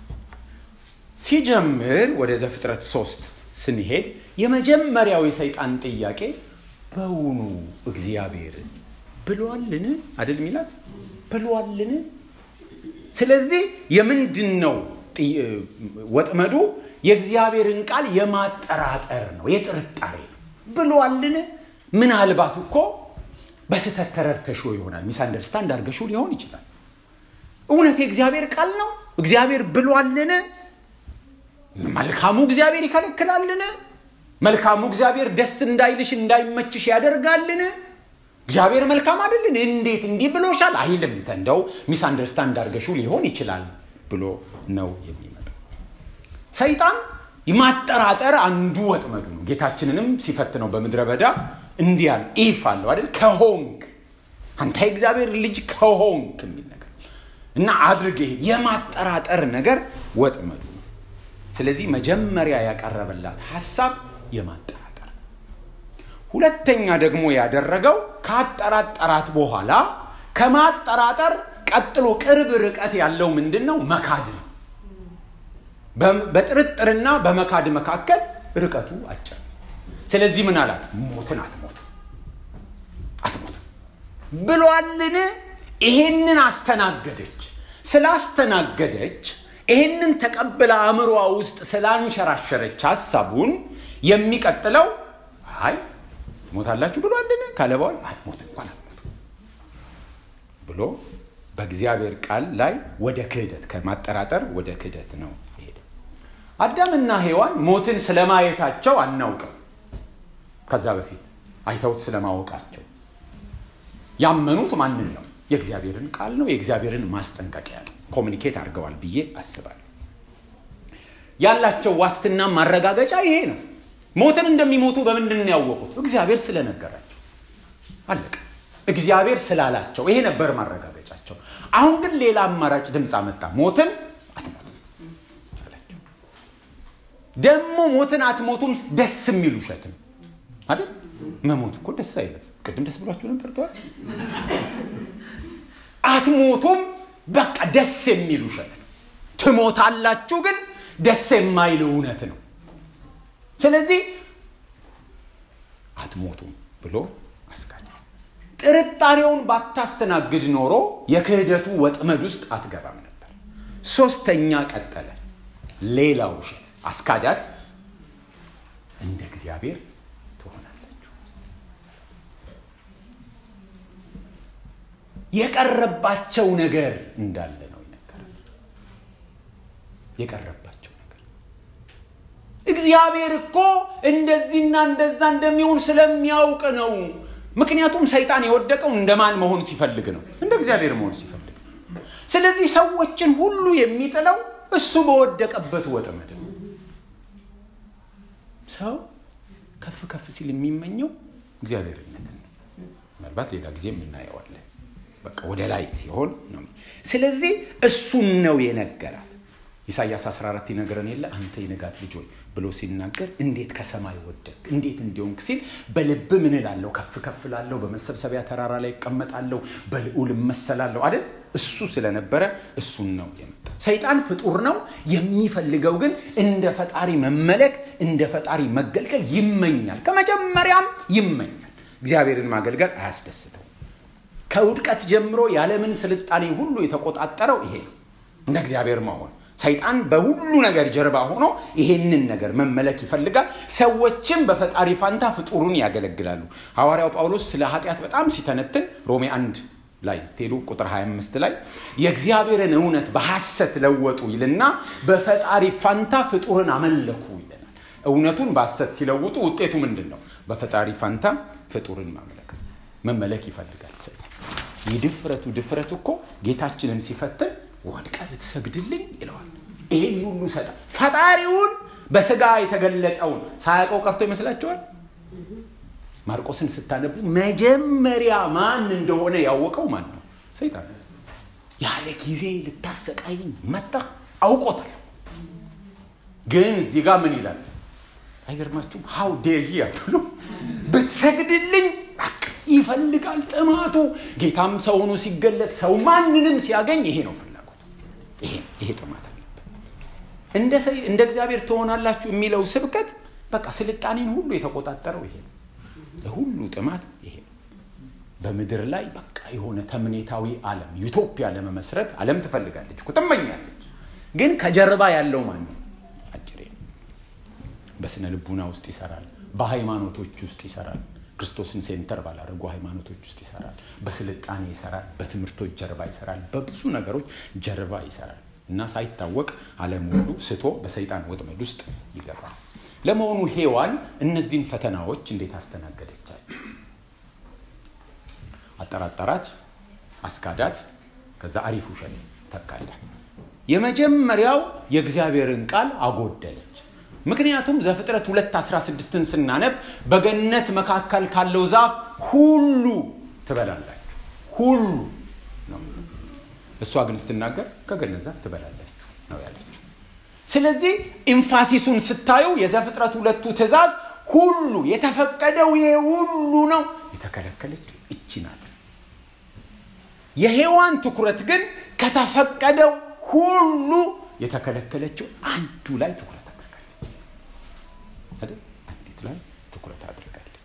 ሲጀምር ወደ ዘፍጥረት 3 ስንሄድ የመጀመሪያው የሰይጣን ጥያቄ በውኑ እግዚአብሔር ብሏልን አይደል ሚላት? ብሏልን። ስለዚህ የምንድነው ወጥመዱ? የእግዚአብሔርን ቃል የማጠራጠር ነው፣ የጥርጣሬ ነው። ብሏልን ምናልባት እኮ በስተት ተረድተሽ ይሆናል፣ ሚስ አንደርስታንድ አድርገሽ ሊሆን ይችላል። እውነት የእግዚአብሔር ቃል ነው? እግዚአብሔር ብሏልን? መልካሙ እግዚአብሔር ይከለክላልን? መልካሙ እግዚአብሔር ደስ እንዳይልሽ እንዳይመችሽ ያደርጋልን? እግዚአብሔር መልካም አይደልን? እንዴት እንዲህ ብሎሻል አይልም። እንደው ሚስ አንደርስታንድ አድርገሽ ሊሆን ይችላል ብሎ ነው የሚመጣው። ሰይጣን የማጠራጠር አንዱ ወጥመዱ ነው። ጌታችንንም ሲፈትነው በምድረ በዳ እንዲያል ኢፍ አለው አይደል? ከሆንክ አንተ እግዚአብሔር ልጅ ከሆንክ የሚል ነገር እና አድርጌ የማጠራጠር ነገር ወጥመዱ ነው። ስለዚህ መጀመሪያ ያቀረበላት ሐሳብ የማጠራጠር። ሁለተኛ ደግሞ ያደረገው ካጠራጠራት በኋላ ከማጠራጠር ቀጥሎ ቅርብ ርቀት ያለው ምንድነው? መካድ ነው። በጥርጥርና በመካድ መካከል ርቀቱ አጭር። ስለዚህ ምን አላት? ሞትን አትሞቱ ብሏልን? ይሄንን አስተናገደች። ስላስተናገደች ይሄንን ተቀብላ አእምሮዋ ውስጥ ስላንሸራሸረች ሐሳቡን የሚቀጥለው አይ ሞታላችሁ ብሏልን ካለባው አትሞቱ ብሎ በእግዚአብሔር ቃል ላይ ወደ ክህደት ከማጠራጠር ወደ ክህደት ነው የሄደው። አዳምና ሔዋን ሞትን ስለማየታቸው አናውቅም። ከዛ በፊት አይተውት ስለማወቃቸው ያመኑት ማንን ነው? የእግዚአብሔርን ቃል ነው፣ የእግዚአብሔርን ማስጠንቀቂያ ነው። ኮሙኒኬት አድርገዋል ብዬ አስባለሁ። ያላቸው ዋስትና ማረጋገጫ ይሄ ነው። ሞትን እንደሚሞቱ በምንድን ነው ያወቁት? እግዚአብሔር ስለነገራቸው። አለቀ። እግዚአብሔር ስላላቸው ይሄ ነበር ማረጋገጫቸው። አሁን ግን ሌላ አማራጭ ድምጽ አመጣ። ሞትን አትሞቱም አላቸው። ደግሞ ሞትን አትሞቱም ደስ የሚል ውሸት ነው አይደል? መሞት እኮ ደስ አይልም። ቅድም ደስ ብሏችሁ ነበር ተዋል። አትሞቱም በቃ ደስ የሚል ውሸት ነው። ትሞታላችሁ ግን ደስ የማይል እውነት ነው። ስለዚህ አትሞቱም ብሎ አስካደ። ጥርጣሬውን ባታስተናግድ ኖሮ የክህደቱ ወጥመድ ውስጥ አትገባም ነበር። ሶስተኛ ቀጠለ። ሌላ ውሸት አስካዳት። እንደ እግዚአብሔር ትሆናላችሁ። የቀረባቸው ነገር እንዳለ ነው ይነገራል። የቀረባቸው ነገር እግዚአብሔር እኮ እንደዚህና እንደዛ እንደሚሆን ስለሚያውቅ ነው። ምክንያቱም ሰይጣን የወደቀው እንደማን መሆን ሲፈልግ ነው? እንደ እግዚአብሔር መሆን ሲፈልግ። ስለዚህ ሰዎችን ሁሉ የሚጥለው እሱ በወደቀበት ወጥመድ ነው። ሰው ከፍ ከፍ ሲል የሚመኘው እግዚአብሔርነትን ነው። ምናልባት ሌላ ጊዜ የምናየዋለን። በቃ ወደ ላይ ሲሆን ነው። ስለዚህ እሱን ነው የነገራት። ኢሳይያስ 14 ይነገረን የለ አንተ የነጋት ልጅ ሆይ ብሎ ሲናገር እንዴት ከሰማይ ወደቅ እንዴት እንዲሆንክ ሲል በልብ ምን እላለሁ ከፍ ከፍ እላለሁ በመሰብሰቢያ ተራራ ላይ እቀመጣለሁ በልዑል እመሰላለሁ አይደል? እሱ ስለነበረ እሱን ነው የመጣው። ሰይጣን ፍጡር ነው። የሚፈልገው ግን እንደ ፈጣሪ መመለክ እንደ ፈጣሪ መገልገል ይመኛል። ከመጀመሪያም ይመኛል። እግዚአብሔርን ማገልገል አያስደስተው። ከውድቀት ጀምሮ ያለምን ስልጣኔ ሁሉ የተቆጣጠረው ይሄ ነው፣ እንደ እግዚአብሔር መሆን። ሰይጣን በሁሉ ነገር ጀርባ ሆኖ ይሄንን ነገር መመለክ ይፈልጋል። ሰዎችም በፈጣሪ ፋንታ ፍጡሩን ያገለግላሉ። ሐዋርያው ጳውሎስ ስለ ኃጢአት በጣም ሲተነትን ሮሜ 1 ላይ ቴዱ ቁጥር 25 ላይ የእግዚአብሔርን እውነት በሐሰት ለወጡ ይልና በፈጣሪ ፋንታ ፍጡርን አመለኩ ይለናል። እውነቱን በሐሰት ሲለውጡ ውጤቱ ምንድነው? በፈጣሪ ፋንታ ፍጡርን ማምለክ መመለክ ይፈልጋል። ይድፍረቱ ድፍረቱ እኮ ጌታችንን ሲፈትን ወድቀ ልትሰግድልኝ ይለዋል። ይሄን ሁሉ ሰጣ ፈጣሪውን በስጋ የተገለጠውን ሳያውቀው ቀርቶ ይመስላችኋል? ማርቆስን ስታነቡ መጀመሪያ ማን እንደሆነ ያወቀው ማን ነው? ሰይጣን። ያለ ጊዜ ልታሰቃይኝ መጣ አውቆታል። ግን እዚህ ጋር ምን ይላል አይገርማችሁም? how dare he አትሉ ብትሰግድልኝ ይፈልጋል ጥማቱ። ጌታም ሰው ሆኖ ሲገለጥ ሰው ማንንም ሲያገኝ ይሄ ነው ፍላጎቱ። ይሄ ጥማት አለበት። እንደ እግዚአብሔር ትሆናላችሁ የሚለው ስብከት በቃ ስልጣኔን ሁሉ የተቆጣጠረው ይሄ ነው። ሁሉ ጥማት ይሄ ነው። በምድር ላይ በቃ የሆነ ተምኔታዊ ዓለም ዩቶፒያ ለመመስረት ዓለም ትፈልጋለች እኮ ትመኛለች። ግን ከጀርባ ያለው ማን ነው? አጅሬ በስነ ልቡና ውስጥ ይሰራል፣ በሃይማኖቶች ውስጥ ይሰራል፣ ክርስቶስን ሴንተር ባላደረጉ ሃይማኖቶች ውስጥ ይሰራል፣ በስልጣኔ ይሰራል፣ በትምህርቶች ጀርባ ይሰራል፣ በብዙ ነገሮች ጀርባ ይሰራል እና ሳይታወቅ ዓለም ሁሉ ስቶ በሰይጣን ወጥመድ ውስጥ ይገባል። ለመሆኑ ሔዋን እነዚህን ፈተናዎች እንዴት አስተናገደቻቸው? አጠራጠራት፣ አስካዳት፣ ከዛ አሪፍ ውሸት ተካላት። የመጀመሪያው የእግዚአብሔርን ቃል አጎደለች። ምክንያቱም ዘፍጥረት 2:16ን ስናነብ በገነት መካከል ካለው ዛፍ ሁሉ ትበላላችሁ ሁሉ ነው። እሷ ግን ስትናገር ከገነት ዛፍ ትበላላችሁ ነው ያለችው። ስለዚህ ኢንፋሲሱን ስታዩ የዘፍጥረት 2 ትእዛዝ ሁሉ የተፈቀደው ይሄ ሁሉ ነው፣ የተከለከለችው እቺ ናት። የሔዋን ትኩረት ግን ከተፈቀደው ሁሉ የተከለከለችው አንዱ ላይ ትኩረት አንዲት ላይ ትኩረት አድርጋለች።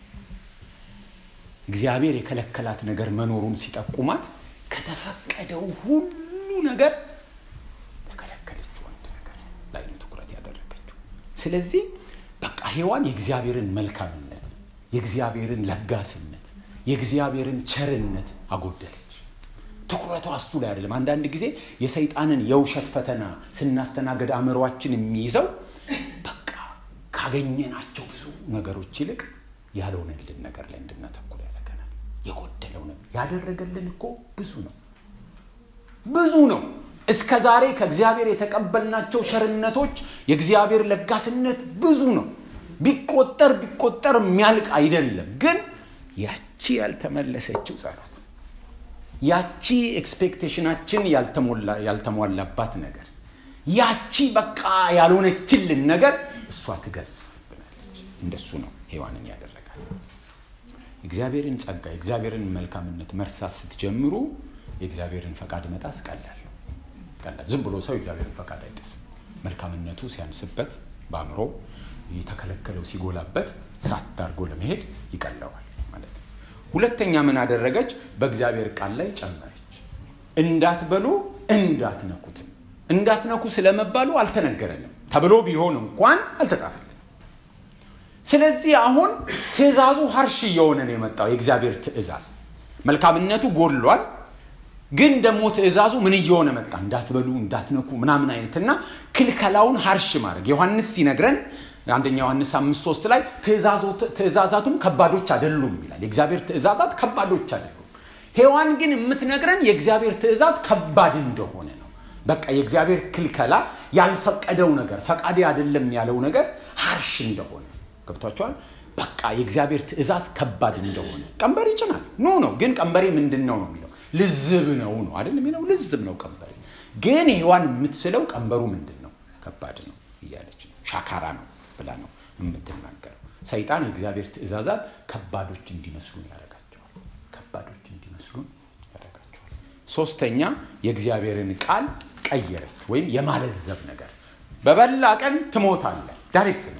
እግዚአብሔር የከለከላት ነገር መኖሩን ሲጠቁማት ከተፈቀደው ሁሉ ነገር ተከለከለችው አንድ ነገር ላይ ነው ትኩረት ያደረገችው። ስለዚህ በቃ ሔዋን የእግዚአብሔርን መልካምነት፣ የእግዚአብሔርን ለጋስነት፣ የእግዚአብሔርን ቸርነት አጎደለች። ትኩረቷ እሱ ላይ አይደለም። አንዳንድ ጊዜ የሰይጣንን የውሸት ፈተና ስናስተናገድ አእምሮአችን የሚይዘው ካገኘናቸው ብዙ ነገሮች ይልቅ ያልሆነልን ነገር ላይ እንድናተኩር ያደርገናል። የጎደለው ነገር ያደረገልን እኮ ብዙ ነው። እስከ ዛሬ ከእግዚአብሔር የተቀበልናቸው ቸርነቶች የእግዚአብሔር ለጋስነት ብዙ ነው። ቢቆጠር የሚያልቅ አይደለም። ግን ያቺ ያልተመለሰችው ጸሎት፣ ያቺ ኤክስፔክቴሽናችን ያልተሟላባት ነገር፣ ያቺ በቃ ያልሆነችልን ነገር እሷ ትገዝፍብናለች። እንደሱ ነው ሔዋንን ያደረጋል። እግዚአብሔርን ጸጋ፣ እግዚአብሔርን መልካምነት መርሳት ስትጀምሩ የእግዚአብሔርን ፈቃድ መጣስ ቀላል። ዝም ብሎ ሰው እግዚአብሔርን ፈቃድ አይጥስም። መልካምነቱ ሲያንስበት፣ በአእምሮ የተከለከለው ሲጎላበት ሳታርጎ ለመሄድ ይቀለዋል ማለት ነው። ሁለተኛ ምን አደረገች? በእግዚአብሔር ቃል ላይ ጨመረች። እንዳትበሉ እንዳትነኩትም። እንዳትነኩ ስለመባሉ አልተነገረንም። ተብሎ ቢሆን እንኳን አልተጻፈልንም። ስለዚህ አሁን ትእዛዙ ሀርሽ እየሆነ ነው የመጣው። የእግዚአብሔር ትእዛዝ መልካምነቱ ጎሏል። ግን ደግሞ ትእዛዙ ምን እየሆነ መጣ? እንዳትበሉ እንዳትነኩ ምናምን አይነትና ክልከላውን ሀርሽ ማድረግ። ዮሐንስ ሲነግረን አንደኛ ዮሐንስ 5:3 ላይ ትእዛዛቱም ከባዶች አይደሉም ይላል። የእግዚአብሔር ትእዛዛት ከባዶች አይደሉም። ሔዋን ግን የምትነግረን የእግዚአብሔር ትእዛዝ ከባድ እንደሆነ ነው። በቃ የእግዚአብሔር ክልከላ ያልፈቀደው ነገር፣ ፈቃዴ አይደለም ያለው ነገር ሀርሽ እንደሆነ ገብቷቸዋል። በቃ የእግዚአብሔር ትእዛዝ ከባድ እንደሆነ ቀንበር ይጭናል ነው። ግን ቀንበሬ ምንድነው ነው የሚለው? ልዝብ ነው አይደል የሚለው? ልዝብ ነው ቀንበሬ። ግን ሔዋን የምትስለው ቀንበሩ ምንድነው? ከባድ ነው እያለች ነው። ሻካራ ነው ብላ ነው የምትናገረው። ሰይጣን የእግዚአብሔር ትእዛዛት ከባዶች እንዲመስሉ ያደርጋቸዋል። ከባዶች እንዲመስሉ ያደርጋቸዋል። ሶስተኛ የእግዚአብሔርን ቃል ቀየረች፣ ወይም የማለዘብ ነገር። በበላ ቀን ትሞታለህ። ዳይሬክት ነው።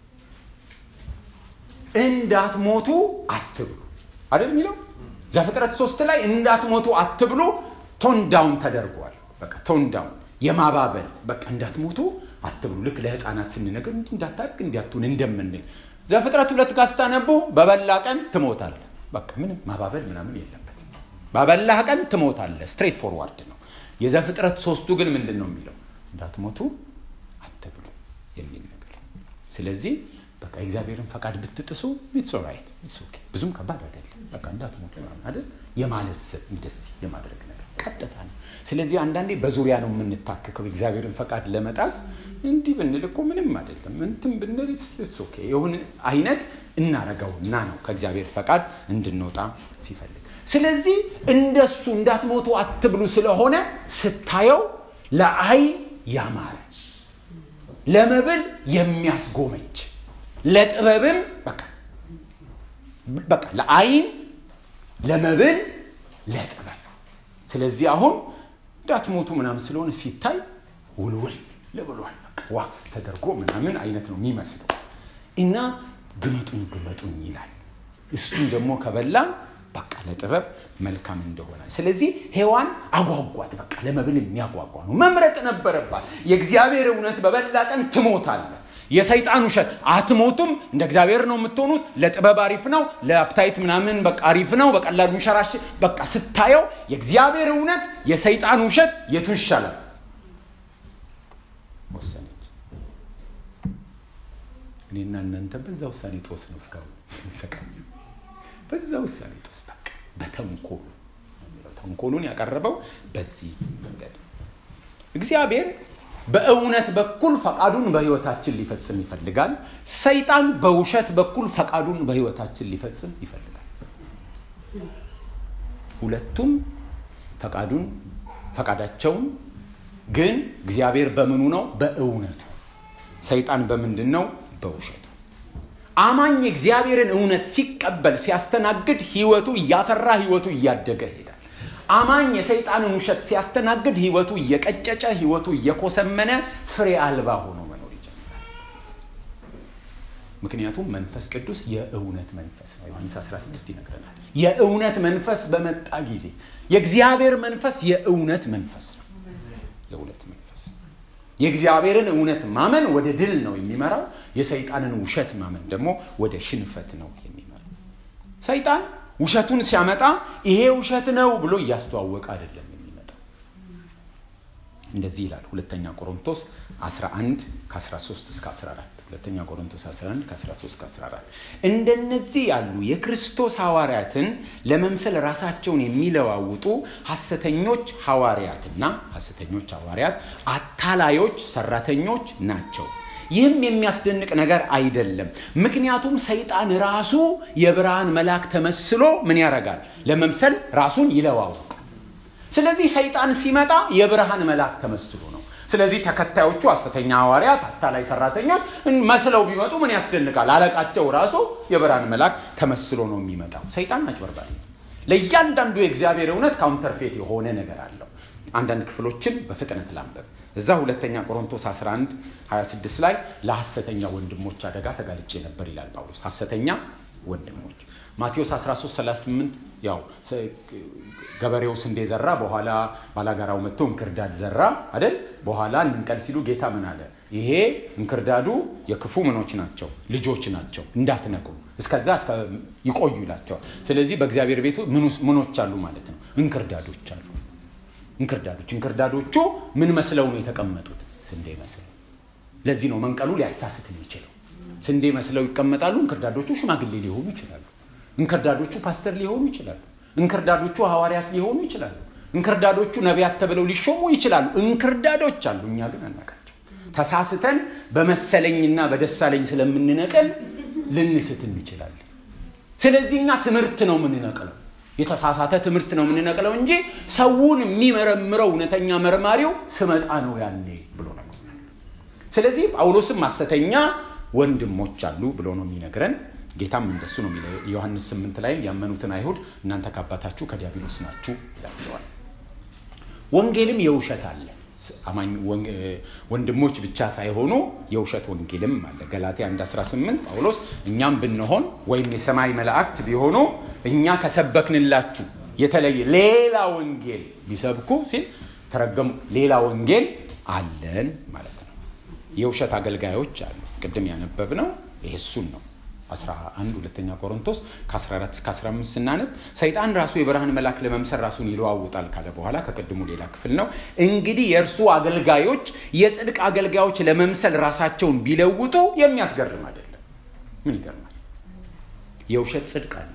እንዳትሞቱ አትብሉ አይደል የሚለው? ዘፍጥረት 3 ላይ እንዳትሞቱ አትብሉ ቶን ዳውን ተደርጓል። በቃ ቶን ዳውን የማባበል በቃ እንዳትሞቱ አትብሉ። ልክ ለህፃናት ስንነገር እንዳታርግ እንዲያቱን እንደምንል ዘፍጥረት 2 ጋር ስታነቡ በበላ ቀን ትሞታለህ። በቃ ምንም ማባበል ምናምን የለበትም። በበላህ ቀን ትሞታለህ። ስትሬት ፎርዋርድ ነው። የዘፍጥረት 3 ግን ምንድነው የሚለው? እንዳትሞቱ አትብሉ የሚል ነገር። ስለዚህ በቃ እግዚአብሔርን ፈቃድ ብትጥሱ it's all right, it's okay፣ ብዙም ከባድ አይደለም። በቃ እንዳትሞቱ አይደል? የማለሰብ እንደዚህ የማድረግ ነገር ቀጥታ ነው። ስለዚህ አንዳንዴ በዙሪያ ነው የምንታከከው። እግዚአብሔርን ፈቃድ ለመጣስ እንዲህ ብንል እኮ ምንም አይደለም፣ እንትን ብንል it's okay የሆነ አይነት እናረጋውና ነው ከእግዚአብሔር ፈቃድ እንድንወጣ ሲፈልግ። ስለዚህ እንደሱ እንዳትሞቱ አትብሉ ስለሆነ ስታየው ለአይን ያማረ፣ ለመብል የሚያስጎመጅ፣ ለጥበብም በቃ ለአይን ለመብል ለጥበብ። ስለዚህ አሁን እንዳትሞቱ ምናምን ስለሆነ ሲታይ ውልውል ለብሏል። በቃ ዋክስ ተደርጎ ምናምን አይነት ነው የሚመስለው እና ግመጡን ይላል። እሱን ደግሞ ከበላን በቃ ለጥበብ መልካም እንደሆነ። ስለዚህ ሔዋን አጓጓት። በቃ ለመብል የሚያጓጓ ነው። መምረጥ ነበረባት። የእግዚአብሔር እውነት በበላ ቀን ትሞታለህ። የሰይጣን ውሸት አትሞቱም፣ እንደ እግዚአብሔር ነው የምትሆኑት፣ ለጥበብ አሪፍ ነው፣ ለአፕታይት ምናምን በቃ አሪፍ ነው፣ በቀላሉ እንሸራሽ። በቃ ስታየው የእግዚአብሔር እውነት የሰይጣን ውሸት የቱ ይሻላል? ወሰነች። እኔና እናንተ በዛ ውሳኔ ጦስ ነው እስካሁን ሰቀኝ። በዛ ውሳኔ ጦስ በቃ በተንኮል ተንኮሉን ያቀረበው በዚህ መንገድ። እግዚአብሔር በእውነት በኩል ፈቃዱን በህይወታችን ሊፈጽም ይፈልጋል። ሰይጣን በውሸት በኩል ፈቃዱን በህይወታችን ሊፈጽም ይፈልጋል። ሁለቱም ፈቃዳቸውን ግን እግዚአብሔር በምኑ ነው? በእውነቱ። ሰይጣን በምንድነው? በውሸቱ። አማኝ እግዚአብሔርን እውነት ሲቀበል ሲያስተናግድ ህይወቱ እያፈራ ህይወቱ እያደገ ይሄዳል። አማኝ የሰይጣንን ውሸት ሲያስተናግድ ህይወቱ እየቀጨጨ ህይወቱ እየኮሰመነ ፍሬ አልባ ሆኖ መኖር ይጀምራል። ምክንያቱም መንፈስ ቅዱስ የእውነት መንፈስ ነው። ዮሐንስ 16 ይነግረናል። የእውነት መንፈስ በመጣ ጊዜ የእግዚአብሔር መንፈስ የእውነት መንፈስ ነው። የእውነት መንፈስ የእግዚአብሔርን እውነት ማመን ወደ ድል ነው የሚመራው። የሰይጣንን ውሸት ማመን ደግሞ ወደ ሽንፈት ነው የሚመራው። ሰይጣን ውሸቱን ሲያመጣ ይሄ ውሸት ነው ብሎ እያስተዋወቀ አይደለም የሚመጣው። እንደዚህ ይላል ሁለተኛ ቆሮንቶስ 11 ከ13 እስከ 14 ሁለተኛ ቆሮንቶስ 11 ከ13 እስከ 14 እንደነዚህ ያሉ የክርስቶስ ሐዋርያትን ለመምሰል ራሳቸውን የሚለዋውጡ ሐሰተኞች ሐዋርያት አታላዮች ሰራተኞች ናቸው። ይህም የሚያስደንቅ ነገር አይደለም፣ ምክንያቱም ሰይጣን ራሱ የብርሃን መልአክ ተመስሎ ምን ያደርጋል? ለመምሰል ራሱን ይለዋውጣል። ስለዚህ ሰይጣን ሲመጣ የብርሃን መልአክ ተመስሎ ነው። ስለዚህ ተከታዮቹ ሐሰተኛ ሐዋርያት አታላይ ሰራተኞች መስለው ቢመጡ ምን ያስደንቃል? አለቃቸው ራሱ የብርሃን መልአክ ተመስሎ ነው የሚመጣው። ሰይጣን አጭበርባሪ ነው። ለእያንዳንዱ የእግዚአብሔር እውነት ካውንተርፌት የሆነ ነገር አለው። አንዳንድ ክፍሎችን በፍጥነት ላንብብ። እዛ ሁለተኛ ቆሮንቶስ 11 26 ላይ ለሐሰተኛ ወንድሞች አደጋ ተጋልጬ ነበር ይላል ጳውሎስ። ሐሰተኛ ወንድሞች። ማቴዎስ 13:38 ያው ገበሬው ስንዴ ዘራ፣ በኋላ ባላጋራው መጥቶ እንክርዳድ ዘራ አይደል? በኋላ እንንቀል ሲሉ ጌታ ምን አለ? ይሄ እንክርዳዱ የክፉ ምኖች ናቸው፣ ልጆች ናቸው፣ እንዳትነቁ እስከዛ ይቆዩ ይላቸዋል። ስለዚህ በእግዚአብሔር ቤቱ ምኖች አሉ ማለት ነው? እንክርዳዶች አሉ። እንክርዳዶቹ ምን መስለው ነው የተቀመጡት? ስንዴ መስለው። ለዚህ ነው መንቀሉ ሊያሳስት የሚችለው። ስንዴ መስለው ይቀመጣሉ። እንክርዳዶቹ ሽማግሌ ሊሆኑ ይችላሉ። እንክርዳዶቹ ፓስተር ሊሆኑ ይችላሉ። እንክርዳዶቹ ሐዋርያት ሊሆኑ ይችላሉ። እንክርዳዶቹ ነቢያት ተብለው ሊሾሙ ይችላሉ። እንክርዳዶች አሉ፣ እኛ ግን አናውቃቸው። ተሳስተን በመሰለኝና በደሳለኝ ስለምንነቀል ልንስት እንችላለን። ስለዚህ እኛ ትምህርት ነው የምንነቀለው፣ የተሳሳተ ትምህርት ነው የምንነቀለው እንጂ ሰውን የሚመረምረው እውነተኛ መርማሪው ስመጣ ነው ያኔ ብሎ ነው። ስለዚህ ጳውሎስም ሐሰተኛ ወንድሞች አሉ ብሎ ነው የሚነግረን። ጌታም እንደሱ ነው የሚለው። ዮሐንስ 8 ላይ ያመኑትን አይሁድ እናንተ ከአባታችሁ ከዲያብሎስ ናችሁ ይላቸዋል። ወንጌልም የውሸት አለ። አማኝ ወንድሞች ብቻ ሳይሆኑ የውሸት ወንጌልም አለ። ገላትያ 1:18 ጳውሎስ እኛም ብንሆን ወይም የሰማይ መላእክት ቢሆኑ እኛ ከሰበክንላችሁ የተለየ ሌላ ወንጌል ቢሰብኩ ሲል ተረገሙ። ሌላ ወንጌል አለን ማለት ነው። የውሸት አገልጋዮች አሉ። ቅድም ያነበብነው እሱን ነው። 11 ሁለተኛ ቆሮንቶስ ከ14 እስከ 15 ስናነብ ሰይጣን ራሱ የብርሃን መልአክ ለመምሰል ራሱን ይለዋውጣል ካለ በኋላ ከቀድሞ ሌላ ክፍል ነው። እንግዲህ የእርሱ አገልጋዮች የጽድቅ አገልጋዮች ለመምሰል ራሳቸውን ቢለውጡ የሚያስገርም አይደለም። ምን ይገርማል? የውሸት ጽድቅ አለ።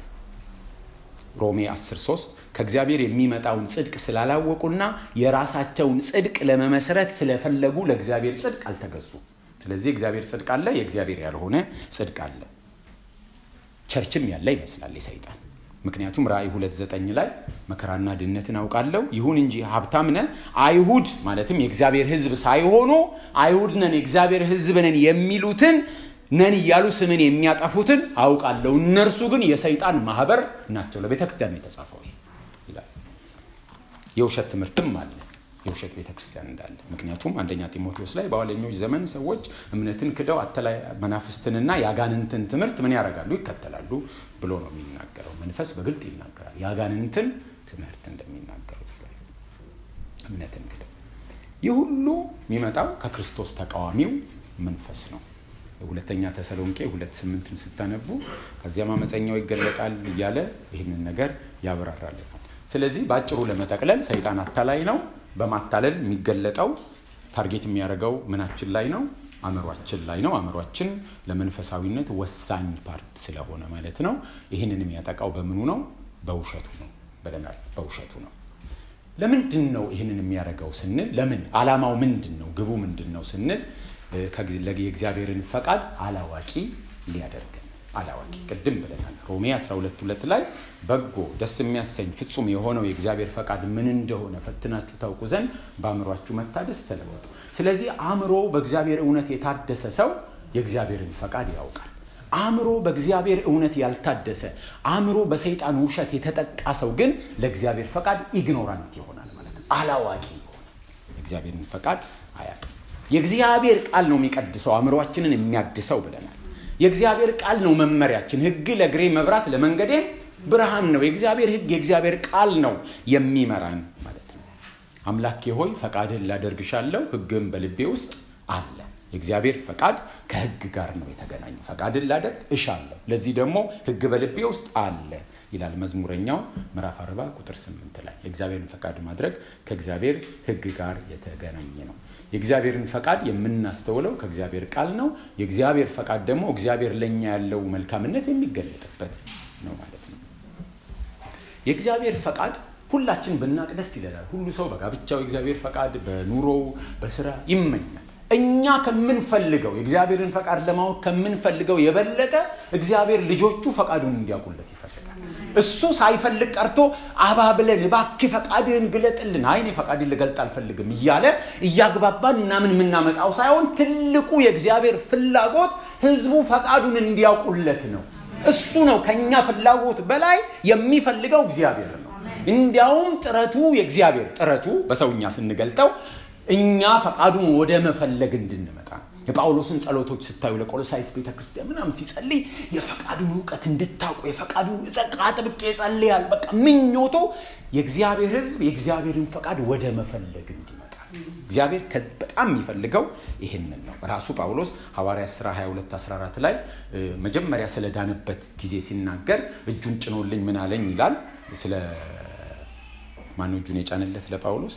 ሮሜ 10:3 ከእግዚአብሔር የሚመጣውን ጽድቅ ስላላወቁና የራሳቸውን ጽድቅ ለመመስረት ስለፈለጉ ለእግዚአብሔር ጽድቅ አልተገዙም። ስለዚህ እግዚአብሔር ጽድቅ አለ፣ የእግዚአብሔር ያልሆነ ጽድቅ አለ። ቸርችም ያለ ይመስላል የሰይጣን። ምክንያቱም ራእይ 2:9 ላይ መከራና ድነትን አውቃለሁ፣ ይሁን እንጂ ሀብታም ነን፣ አይሁድ ማለትም የእግዚአብሔር ሕዝብ ሳይሆኑ አይሁድ ነን የእግዚአብሔር ሕዝብ ነን የሚሉትን ነን እያሉ ስምን የሚያጠፉትን አውቃለሁ፣ እነርሱ ግን የሰይጣን ማህበር ናቸው። ለቤተክርስቲያን የተጻፈው ይላል። የውሸት ትምህርትም አለ፣ የውሸት ቤተክርስቲያን እንዳለ። ምክንያቱም አንደኛ ጢሞቴዎስ ላይ በኋለኞች ዘመን ሰዎች እምነትን ክደው አተላይ መናፍስትንና ያጋንንትን ትምህርት ምን ያደርጋሉ? ይከተላሉ ብሎ ነው የሚናገረው። መንፈስ በግልጥ ይናገራል ያጋንንትን ትምህርት እንደሚናገሩ እምነትን ክደው። ይህ ሁሉ የሚመጣው ከክርስቶስ ተቃዋሚው መንፈስ ነው። ሁለተኛ ተሰሎንቄ 2:8 ስታነቡ ከዚያም አመፀኛው ይገለጣል እያለ ይህንን ነገር ያብራራልናል። ስለዚህ ባጭሩ ለመጠቅለል ሰይጣን አታላይ ነው። በማታለል የሚገለጠው ታርጌት የሚያደርገው ምናችን ላይ ነው? አእምሯችን ላይ ነው። አእምሯችን ለመንፈሳዊነት ወሳኝ ፓርት ስለሆነ ማለት ነው። ይህንን የሚያጠቃው በምኑ ነው? በውሸቱ ነው ብለናል። በውሸቱ ነው። ለምንድን ነው ይህንን የሚያደርገው ስንል፣ ለምን ዓላማው ምንድን ነው? ግቡ ምንድን ነው ስንል የእግዚአብሔርን ፈቃድ አላዋቂ ሊያደርግ አላዋቂ። ቅድም ብለናል ሮሜ 12:2 ላይ በጎ ደስ የሚያሰኝ ፍጹም የሆነው የእግዚአብሔር ፈቃድ ምን እንደሆነ ፈትናችሁ ታውቁ ዘንድ በአእምሯችሁ መታደስ ተለወጡ። ስለዚህ አእምሮ በእግዚአብሔር እውነት የታደሰ ሰው የእግዚአብሔርን ፈቃድ ያውቃል። አእምሮ በእግዚአብሔር እውነት ያልታደሰ፣ አእምሮ በሰይጣን ውሸት የተጠቃ ሰው ግን ለእግዚአብሔር ፈቃድ ኢግኖራንት ይሆናል ማለት ነው። አላዋቂ ይሆናል። የእግዚአብሔርን ፈቃድ አያውቅም። የእግዚአብሔር ቃል ነው የሚቀድሰው፣ አእምሮአችንን የሚያድሰው ብለናል። የእግዚአብሔር ቃል ነው መመሪያችን። ሕግ ለእግሬ መብራት ለመንገዴ ብርሃን ነው። የእግዚአብሔር ሕግ የእግዚአብሔር ቃል ነው የሚመራን ማለት ነው። አምላኬ ሆይ ፈቃድህን ላደርግሻለሁ፣ ሕግም በልቤ ውስጥ አለ። የእግዚአብሔር ፈቃድ ከሕግ ጋር ነው የተገናኘው። ፈቃድህን ላደርግ እሻለሁ፣ ለዚህ ደግሞ ሕግ በልቤ ውስጥ አለ ይላል መዝሙረኛው ምዕራፍ 40 ቁጥር 8 ላይ። የእግዚአብሔርን ፈቃድ ማድረግ ከእግዚአብሔር ሕግ ጋር የተገናኘ ነው። የእግዚአብሔርን ፈቃድ የምናስተውለው ከእግዚአብሔር ቃል ነው። የእግዚአብሔር ፈቃድ ደግሞ እግዚአብሔር ለኛ ያለው መልካምነት የሚገለጥበት ነው ማለት ነው። የእግዚአብሔር ፈቃድ ሁላችን ብናቅ ደስ ይላል። ሁሉ ሰው በጋብቻው የእግዚአብሔር ፈቃድ፣ በኑሮው፣ በስራ ይመኛል። እኛ ከምንፈልገው የእግዚአብሔርን ፈቃድ ለማወቅ ከምንፈልገው የበለጠ እግዚአብሔር ልጆቹ ፈቃዱን እንዲያውቁለት ይፈልጋል። እሱ ሳይፈልግ ቀርቶ አባብለን እባክህ ፈቃድህን ግለጥልን፣ አይ እኔ ፈቃድህን ልገልጥ አልፈልግም እያለ እያግባባን ምናምን የምናመጣው ሳይሆን ትልቁ የእግዚአብሔር ፍላጎት ህዝቡ ፈቃዱን እንዲያውቁለት ነው። እሱ ነው ከኛ ፍላጎት በላይ የሚፈልገው እግዚአብሔር ነው። እንዲያውም ጥረቱ የእግዚአብሔር ጥረቱ በሰውኛ ስንገልጠው እኛ ፈቃዱን ወደ መፈለግ እንድንመጣ የጳውሎስን ጸሎቶች ስታዩ ለቆሎሳይስ ቤተክርስቲያን ምናምን ሲጸልይ የፈቃዱን ዕውቀት እንድታውቁ የፈቃዱን ዘቃ ጥብቄ ይጸልያል። በቃ ምኞቱ የእግዚአብሔር ህዝብ የእግዚአብሔርን ፈቃድ ወደ መፈለግ እንዲመጣ። እግዚአብሔር ከዚህ በጣም የሚፈልገው ይሄንን ነው። ራሱ ጳውሎስ ሐዋርያት ሥራ 22:14 ላይ መጀመሪያ ስለዳነበት ጊዜ ሲናገር እጁን ጭኖልኝ ምን አለኝ ይላል። ስለ ማን እጁን የጫነለት ለጳውሎስ?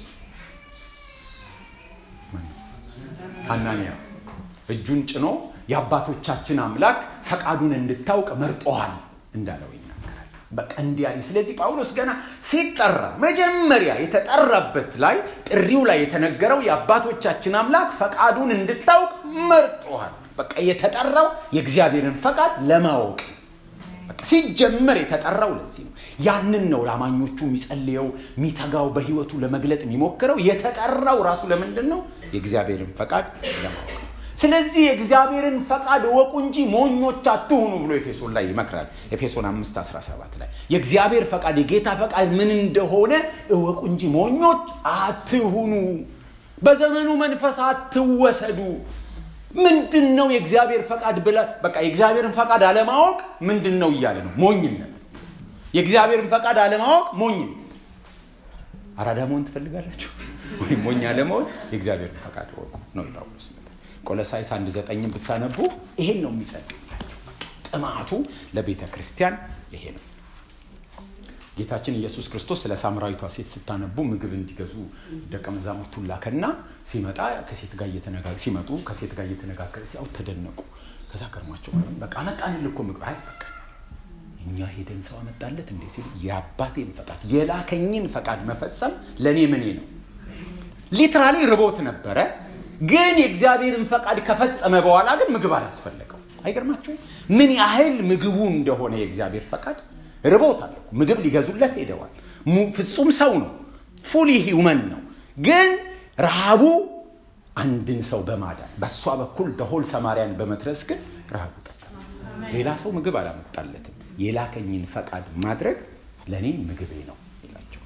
ሐናንያ እጁን ጭኖ የአባቶቻችን አምላክ ፈቃዱን እንድታውቅ መርጦሃል እንዳለው ይናገራል። በቃ እንዲያይ። ስለዚህ ጳውሎስ ገና ሲጠራ መጀመሪያ የተጠራበት ላይ ጥሪው ላይ የተነገረው የአባቶቻችን አምላክ ፈቃዱን እንድታውቅ መርጦሃል። በቃ የተጠራው የእግዚአብሔርን ፈቃድ ለማወቅ በቃ ሲጀመር የተጠራው ለዚህ ነው። ያንን ነው ላማኞቹ የሚጸልየው የሚተጋው በህይወቱ ለመግለጥ የሚሞክረው። የተጠራው ራሱ ለምንድን ነው? የእግዚአብሔርን ፈቃድ ለማወቅ። ስለዚህ የእግዚአብሔርን ፈቃድ እወቁ እንጂ ሞኞች አትሁኑ ብሎ ኤፌሶን ላይ ይመክራል። ኤፌሶን 5:17 ላይ የእግዚአብሔር ፈቃድ የጌታ ፈቃድ ምን እንደሆነ እወቁ እንጂ ሞኞች አትሁኑ፣ በዘመኑ መንፈስ አትወሰዱ። ምንድነው የእግዚአብሔር ፈቃድ ብለ በቃ የእግዚአብሔርን ፈቃድ አለማወቅ ምንድነው እያለ ነው? ሞኝነት። የእግዚአብሔርን ፈቃድ አለማወቅ ሞኝነት። አራዳ መሆን ትፈልጋላችሁ ወይ? ሞኝ አለመሆን የእግዚአብሔርን ፈቃድ ወቁ ነው ጳውሎስ። ቆሎሳይስ 1:9 ብታነቡ ይሄን ነው የሚጸልይላቸው። ጥማቱ ለቤተ ክርስቲያን ይሄ ነው። ጌታችን ኢየሱስ ክርስቶስ ስለ ሳምራዊቷ ሴት ስታነቡ ምግብ እንዲገዙ ደቀ መዛሙርቱን ላከና ሲመጣ ከሴት ጋር እየተነጋገረ ሲያው ተደነቁ። ከዛ ከርማቸው በቃ አመጣንልህ እኮ ምግብ። አይ በቃ እኛ ሄደን ሰው አመጣለት እንዴ ሲሉ የአባቴን ፈቃድ የላከኝን ፈቃድ መፈጸም ለኔ ምኔ ነው። ሊትራሊ ርቦት ነበረ፣ ግን የእግዚአብሔርን ፈቃድ ከፈጸመ በኋላ ግን ምግብ አላስፈለገው። አይገርማችሁም ምን ያህል ምግቡ እንደሆነ? የእግዚአብሔር ፈቃድ ርቦታል። ምግብ ሊገዙለት ሄደዋል። ፍጹም ሰው ነው፣ ፉሊ ሂውመን ነው። ግን ረሃቡ አንድን ሰው በማዳን በሷ በኩል ደሆል ሰማርያን በመድረስ ግን ረሃቡ ጠፋ። ሌላ ሰው ምግብ አላመጣለትም። የላከኝን ፈቃድ ማድረግ ለኔ ምግቤ ነው ይላቸው።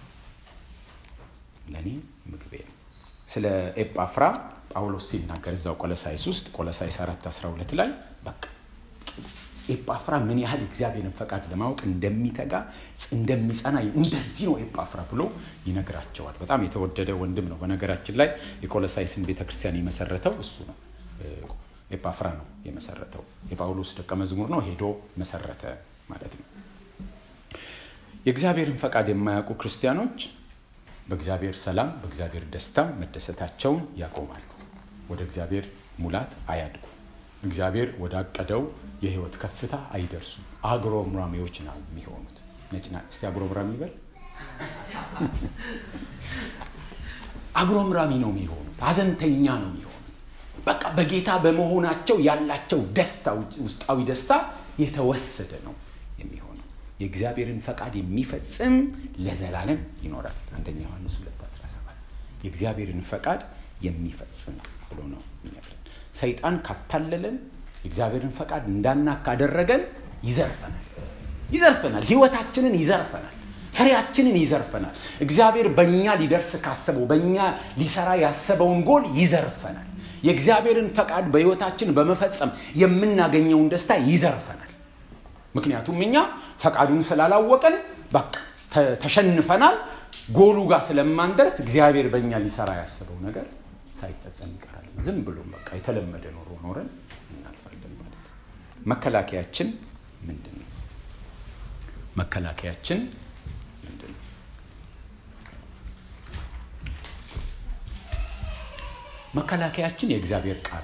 ለኔ ምግቤ ነው። ስለ ኤጳፍራ ጳውሎስ ሲናገር እዛው ቆሎሳይስ 4:12 ላይ በቃ ኤጳፍራ ምን ያህል እግዚአብሔርን ፈቃድ ለማወቅ እንደሚተጋ እንደሚጸና እንደዚህ ነው ኤጳፍራ ብሎ ይነግራቸዋል። በጣም የተወደደ ወንድም ነው። በነገራችን ላይ የቆሎሳይስን ቤተክርስቲያን የመሰረተው እሱ ነው። ኤጳፍራ ነው የመሰረተው። የጳውሎስ ደቀ መዝሙር ነው፣ ሄዶ መሰረተ ማለት ነው። የእግዚአብሔርን ፈቃድ የማያውቁ ክርስቲያኖች በእግዚአብሔር ሰላም በእግዚአብሔር ደስታ መደሰታቸውን ያቆማሉ። ወደ እግዚአብሔር ሙላት አያድጉ። እግዚአብሔር ወዳቀደው የህይወት ከፍታ አይደርሱም። አግሮምራሚዎች ነው የሚሆኑት። ነጭና እስቲ አግሮምራሚ ይበል። አግሮምራሚ ነው የሚሆኑት። ሐዘንተኛ ነው የሚሆኑት። በቃ በጌታ በመሆናቸው ያላቸው ደስታ ውስጣዊ ደስታ የተወሰደ ነው የሚሆነው። የእግዚአብሔርን ፈቃድ የሚፈጽም ለዘላለም ይኖራል። አንደኛ ዮሐንስ 2:17 የእግዚአብሔርን ፈቃድ የሚፈጽም ብሎ ነው የሚነግረን። ሰይጣን ካታለለን የእግዚአብሔርን ፈቃድ እንዳናካ ካደረገን ይዘርፈናል። ህይወታችንን ይዘርፈናል። ፍሬያችንን ይዘርፈናል። እግዚአብሔር በእኛ ሊደርስ ካሰበው በእኛ ሊሰራ ያሰበውን ጎል ይዘርፈናል። የእግዚአብሔርን ፈቃድ በህይወታችን በመፈጸም የምናገኘውን ደስታ ይዘርፈናል። ምክንያቱም እኛ ፈቃዱን ስላላወቀን በቃ ተሸንፈናል። ጎሉ ጋር ስለማንደርስ እግዚአብሔር በእኛ ሊሰራ ያሰበው ነገር ሳይፈጸም ይቀራል። ዝም ብሎ በቃ የተለመደ ኑሮ ኖረን እናልፋለን ማለት ነው። መከላከያችን ምንድነው? መከላከያችን ምንድነው? መከላከያችን የእግዚአብሔር ቃል።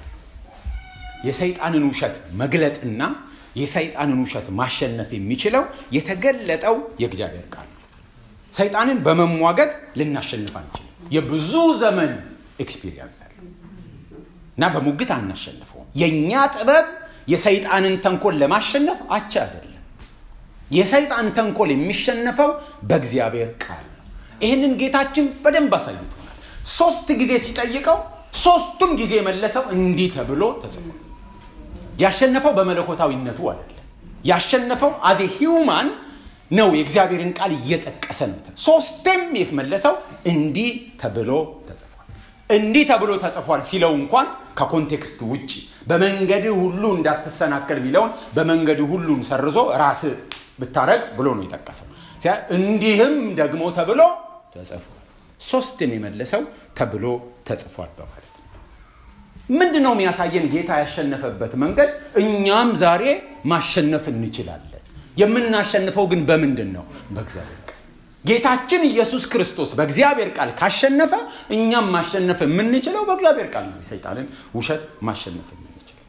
የሰይጣንን ውሸት መግለጥና የሰይጣንን ውሸት ማሸነፍ የሚችለው የተገለጠው የእግዚአብሔር ቃል ነው። ሰይጣንን በመሟገት ልናሸንፍ አንችልም። የብዙ ዘመን ኤክስፒሪየንስ አለ እና በሙግት አናሸንፈውም። የኛ ጥበብ የሰይጣንን ተንኮል ለማሸነፍ አቻ አይደለም። የሰይጣን ተንኮል የሚሸነፈው በእግዚአብሔር ቃል ነው። ይህንን ጌታችን በደንብ አሳይቶናል። 3 ጊዜ ሲጠይቀው 3ቱም ጊዜ የመለሰው እንዲህ ተብሎ ተጽፏል። ያሸነፈው በመለኮታዊነቱ አይደለም። ያሸነፈው አዜ ሂዩማን ነው። የእግዚአብሔርን ቃል እየጠቀሰ ነው። 3ም የመለሰው እንዲህ ተብሎ ተጽፏል። እንዲህ ተብሎ ተጽፏል ሲለው እንኳን ከኮንቴክስት ውጪ በመንገድ ሁሉ እንዳትሰናከል ቢለውን በመንገድ ሁሉን ሰርዞ ራስ ብታረግ ብሎ ነው የጠቀሰው። እንዲህም ደግሞ ተብሎ ተጽፏል። 3ም የመለሰው ተብሎ ተጽፏል በማለት ነው። ምንድነው የሚያሳየን? ጌታ ያሸነፈበት መንገድ እኛም ዛሬ ማሸነፍ እንችላለን። የምናሸንፈው ግን በምንድን ነው? በእግዚአብሔር ቃል። ጌታችን ኢየሱስ ክርስቶስ በእግዚአብሔር ቃል ካሸነፈ እኛም ማሸነፍ የምንችለው በእግዚአብሔር ቃል ነው። ሰይጣንን ውሸት ማሸነፍ የምንችለው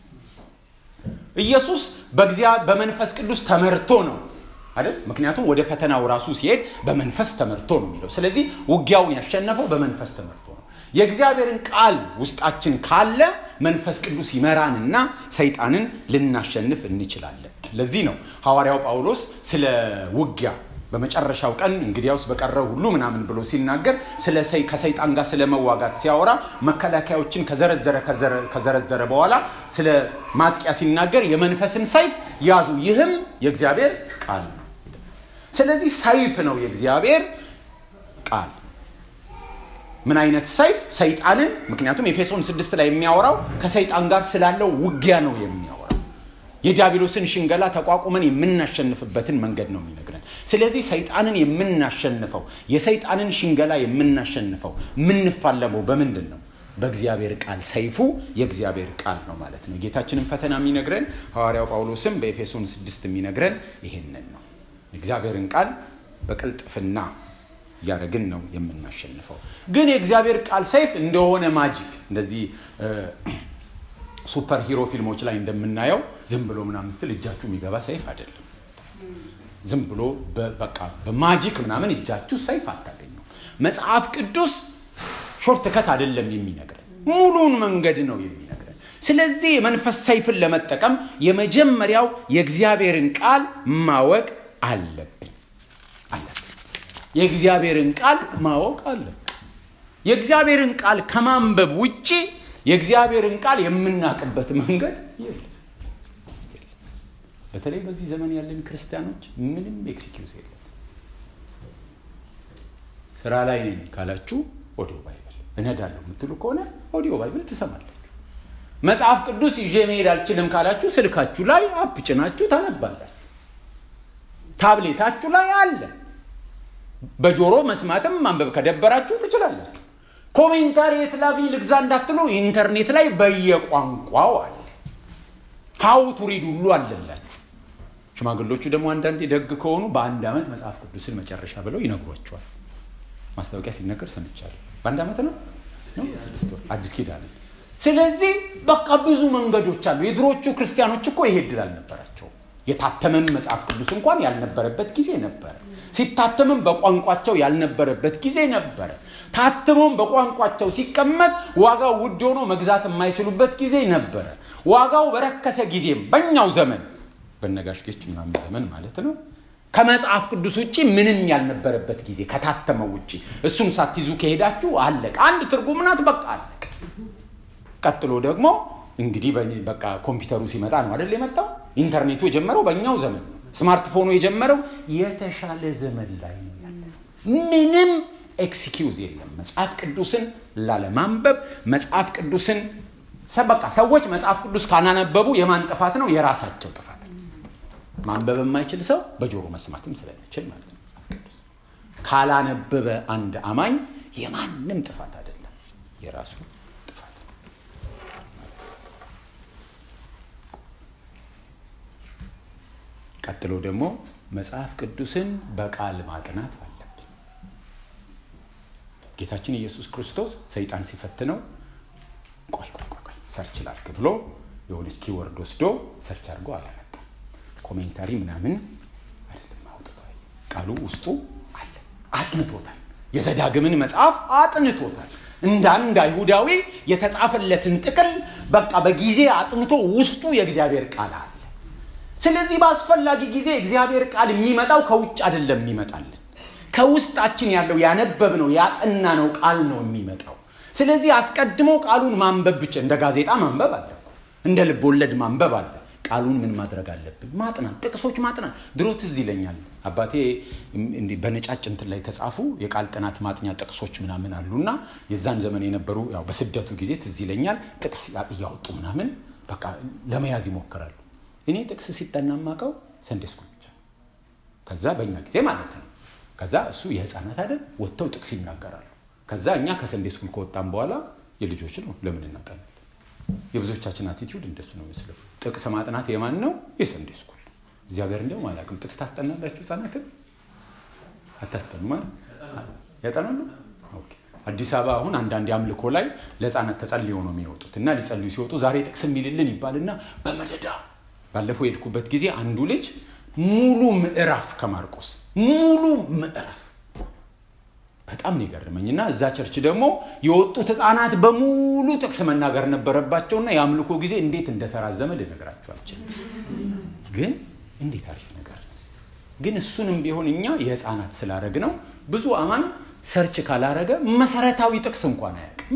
ኢየሱስ በመንፈስ ቅዱስ ተመርቶ ነው አይደል? ምክንያቱም ወደ ፈተናው ራሱ ሲሄድ በመንፈስ ተመርቶ ነው የሚለው። ስለዚህ ውጊያውን ያሸነፈው በመንፈስ ተመርቶ ነው። የእግዚአብሔርን ቃል ውስጣችን ካለ መንፈስ ቅዱስ ይመራንና ሰይጣንን ልናሸንፍ እንችላለን። ለዚህ ነው ሐዋርያው ጳውሎስ ስለ ውጊያ በመጨረሻው ቀን እንግዲያውስ በቀረው ሁሉ ምናምን ብሎ ሲናገር ከሰይጣን ጋር ስለመዋጋት ሲያወራ መከላከያዎችን ከዘረዘረ በኋላ ስለ ማጥቂያ ሲናገር የመንፈስን ሰይፍ ያዙ፣ ይህም የእግዚአብሔር ቃል ነው። ስለዚህ ሰይፍ ነው የእግዚአብሔር ቃል። ምን አይነት ሰይፍ? ሰይጣንን። ምክንያቱም ኤፌሶን 6 ላይ የሚያወራው ከሰይጣን ጋር ስላለው ውጊያ ነው የሚያወራው። የዲያብሎስን ሽንገላ ተቋቁመን የምናሸንፍበትን መንገድ ነው የሚነግረን። ስለዚህ ሰይጣንን የምናሸንፈው የሰይጣንን ሽንገላ የምናሸንፈው ምንፋለመው በምንድን ነው? በእግዚአብሔር ቃል። ሰይፉ የእግዚአብሔር ቃል ነው ማለት ነው። ጌታችንን ፈተና የሚነግረን ሐዋርያው ጳውሎስም በኤፌሶን 6 የሚነግረን ይሄንን ነው። የእግዚአብሔርን ቃል በቅልጥፍና ያረግን ነው የምናሸንፈው። ግን የእግዚአብሔር ቃል ሰይፍ እንደሆነ ማጂክ እንደዚህ ሱፐር ሂሮ ፊልሞች ላይ እንደምናየው ዝም ብሎ ምናምን ስትል እጃችሁ የሚገባ ሰይፍ አይደለም። ዝም ብሎ በቃ በማጂክ ምናምን እጃችሁ ሰይፍ አታገኙ። መጽሐፍ ቅዱስ ሾርት ከት አይደለም የሚነግረን፣ ሙሉን መንገድ ነው የሚነግረን። ስለዚህ የመንፈስ ሰይፍን ለመጠቀም የመጀመሪያው የእግዚአብሔርን ቃል ማወቅ አለብን። የእግዚአብሔርን ቃል ማወቅ አለብን። የእግዚአብሔርን ቃል ከማንበብ ውጪ የእግዚአብሔርን ቃል የምናውቅበት መንገድ የለም። በተለይ በዚህ ዘመን ያለን ክርስቲያኖች ምንም ኤክስኪዩዝ የለም። ስራ ላይ ነኝ ካላችሁ ኦዲዮ ባይብል እነዳለሁ የምትሉ ከሆነ ኦዲዮ ባይብል ትሰማላችሁ። መጽሐፍ ቅዱስ ይዤ መሄድ አልችልም ካላችሁ ስልካችሁ ላይ አፕ ጭናችሁ ታነባላችሁ። ታብሌታችሁ ላይ አለ። በጆሮ መስማትም ማንበብ ከደበራችሁ ትችላላችሁ። ኮሜንታሪ የትላቪ ልግዛ እንዳትሉ ኢንተርኔት ላይ በየቋንቋው አለ። ሃው ቱ ሪድ ሁሉ አለላችሁ። ሽማግሎቹ ደግሞ አንዳንዴ ደግ ከሆኑ በአንድ ዓመት መጽሐፍ ቅዱስን መጨረሻ ብለው ይነግሯቸዋል። ማስታወቂያ ሲነገር ሰምቻለሁ። በአንድ ዓመት ነው 6 ወር አዲስ ኪዳን። ስለዚህ በቃ ብዙ መንገዶች አሉ። የድሮቹ ክርስቲያኖች እኮ ይሄ ድል አልነበራቸው። የታተመም መጽሐፍ ቅዱስ እንኳን ያልነበረበት ጊዜ ነበር። ሲታተምም በቋንቋቸው ያልነበረበት ጊዜ ነበር። ታተሙም በቋንቋቸው ሲቀመጥ ዋጋው ውድ ሆኖ መግዛት የማይችሉበት ጊዜ ነበር። ዋጋው በረከሰ ጊዜም በእኛው ዘመን በነጋሽጌች ምናምን ዘመን ማለት ነው ከመጽሐፍ ቅዱስ ውጪ ምንም ያልነበረበት ጊዜ ከታተመው ውጪ እሱን ሳትይዙ ከሄዳችሁ አለቀ። አንድ ትርጉም ናት፣ በቃ አለቀ። ቀጥሎ ደግሞ እንግዲህ በቃ ኮምፒውተሩ ሲመጣ ነው አይደል የመጣው። ኢንተርኔቱ የጀመረው በእኛው ዘመን ነው። ስማርትፎኑ የጀመረው የተሻለ ዘመን ላይ ነው ያለው። ምንም ኤክስኪዩዝ የለም መጽሐፍ ቅዱስን ላለማንበብ። መጽሐፍ ቅዱስን በቃ ሰዎች መጽሐፍ ቅዱስ ካናነበቡ የማን ጥፋት ነው? የራሳቸው ጥፋት። ማንበብ የማይችል ሰው በጆሮ መስማትም ስለሚችል ማለት ነው። መጽሐፍ ቅዱስ ካላነበበ አንድ አማኝ የማንም ጥፋት አይደለም፣ የራሱ ጥፋት ነው። ቀጥሎ ደግሞ መጽሐፍ ቅዱስን በቃል ማጥናት አለብን። ጌታችን ኢየሱስ ክርስቶስ ሰይጣን ሲፈትነው ቆይ ሰርች ላድርግ ብሎ የሆነች ኪወርድ ወስዶ ሰርች አድርጎ አላመጣም። ኮሜንታሪ ምናምን አይደለም አውጥቷል። ቃሉ ውስጡ አለ። አጥንቶታል። የዘዳግምን መጽሐፍ አጥንቶታል። እንደ አንድ አይሁዳዊ የተጻፈለትን ጥቅል በቃ በጊዜ አጥንቶ ውስጡ የእግዚአብሔር ቃል አለ። ስለዚህ በአስፈላጊ ጊዜ እግዚአብሔር ቃል የሚመጣው ከውጭ አይደለም የሚመጣልን፣ ከውስጣችን ያለው ያነበብነው ያጠናነው ቃል ነው የሚመጣው። ስለዚህ አስቀድሞ ቃሉን ማንበብ ብቻ እንደ ጋዜጣ ማንበብ አለ፣ እንደ ልብ ወለድ ማንበብ አለ። ቃሉን ምን ማድረግ አለብን? ማጥናት፣ ጥቅሶች ማጥናት። ድሮ ትዝ ይለኛል አባቴ እንዲህ በነጫጭ እንትን ላይ ተጻፉ የቃል ጥናት ማጥኛ ጥቅሶች ምናምን አሉና የዛን ዘመን የነበሩ ያው በስደቱ ጊዜ ትዝ ይለኛል ጥቅስ ያወጡ ምናምን በቃ ለመያዝ ይሞክራሉ። እኔ ጥቅስ ሲጠና ማቀው ሰንዴይ ስኩል ብቻ። ከዛ በእኛ ጊዜ ማለት ነው። ከዛ እሱ የህፃናት አይደል ወጥተው ጥቅስ ይናገራሉ። ከዛ እኛ ከሰንዴይ ስኩል ከወጣን በኋላ የልጆች ነው ለምን እናጠናለን? የብዙዎቻችን አቲቲዩድ እንደሱ ነው መስለው። ጥቅስ ማጥናት የማን ነው? የሰንዴይ ስኩል። እግዚአብሔር እንደው ማላቅም ጥቅስ ታስጠናላችሁ ህፃናትን? አታስጠኑም? ያጠናሉ? ኦኬ። አዲስ አበባ አሁን አንዳንድ አምልኮ ላይ ለህፃናት ተጸልዮ ነው የሚወጡት እና ሊጸልዩ ሲወጡ ዛሬ ጥቅስ የሚልልን ይባልና በመደዳ ባለፈው የሄድኩበት ጊዜ አንዱ ልጅ ሙሉ ምዕራፍ ከማርቆስ ሙሉ ምዕራፍ በጣም ነው የገረመኝና እዛ ቸርች ደግሞ የወጡት ህፃናት በሙሉ ጥቅስ መናገር ነበረባቸውና የአምልኮ ጊዜ እንዴት እንደተራዘመ ልነግራችሁ አልችልም። ግን እንዴት አሪፍ ነገር ነው። ግን እሱንም ቢሆን እኛ የህፃናት ስላረግ ነው ብዙ አማን ሰርች ካላረገ መሰረታዊ ጥቅስ እንኳን አያውቅም።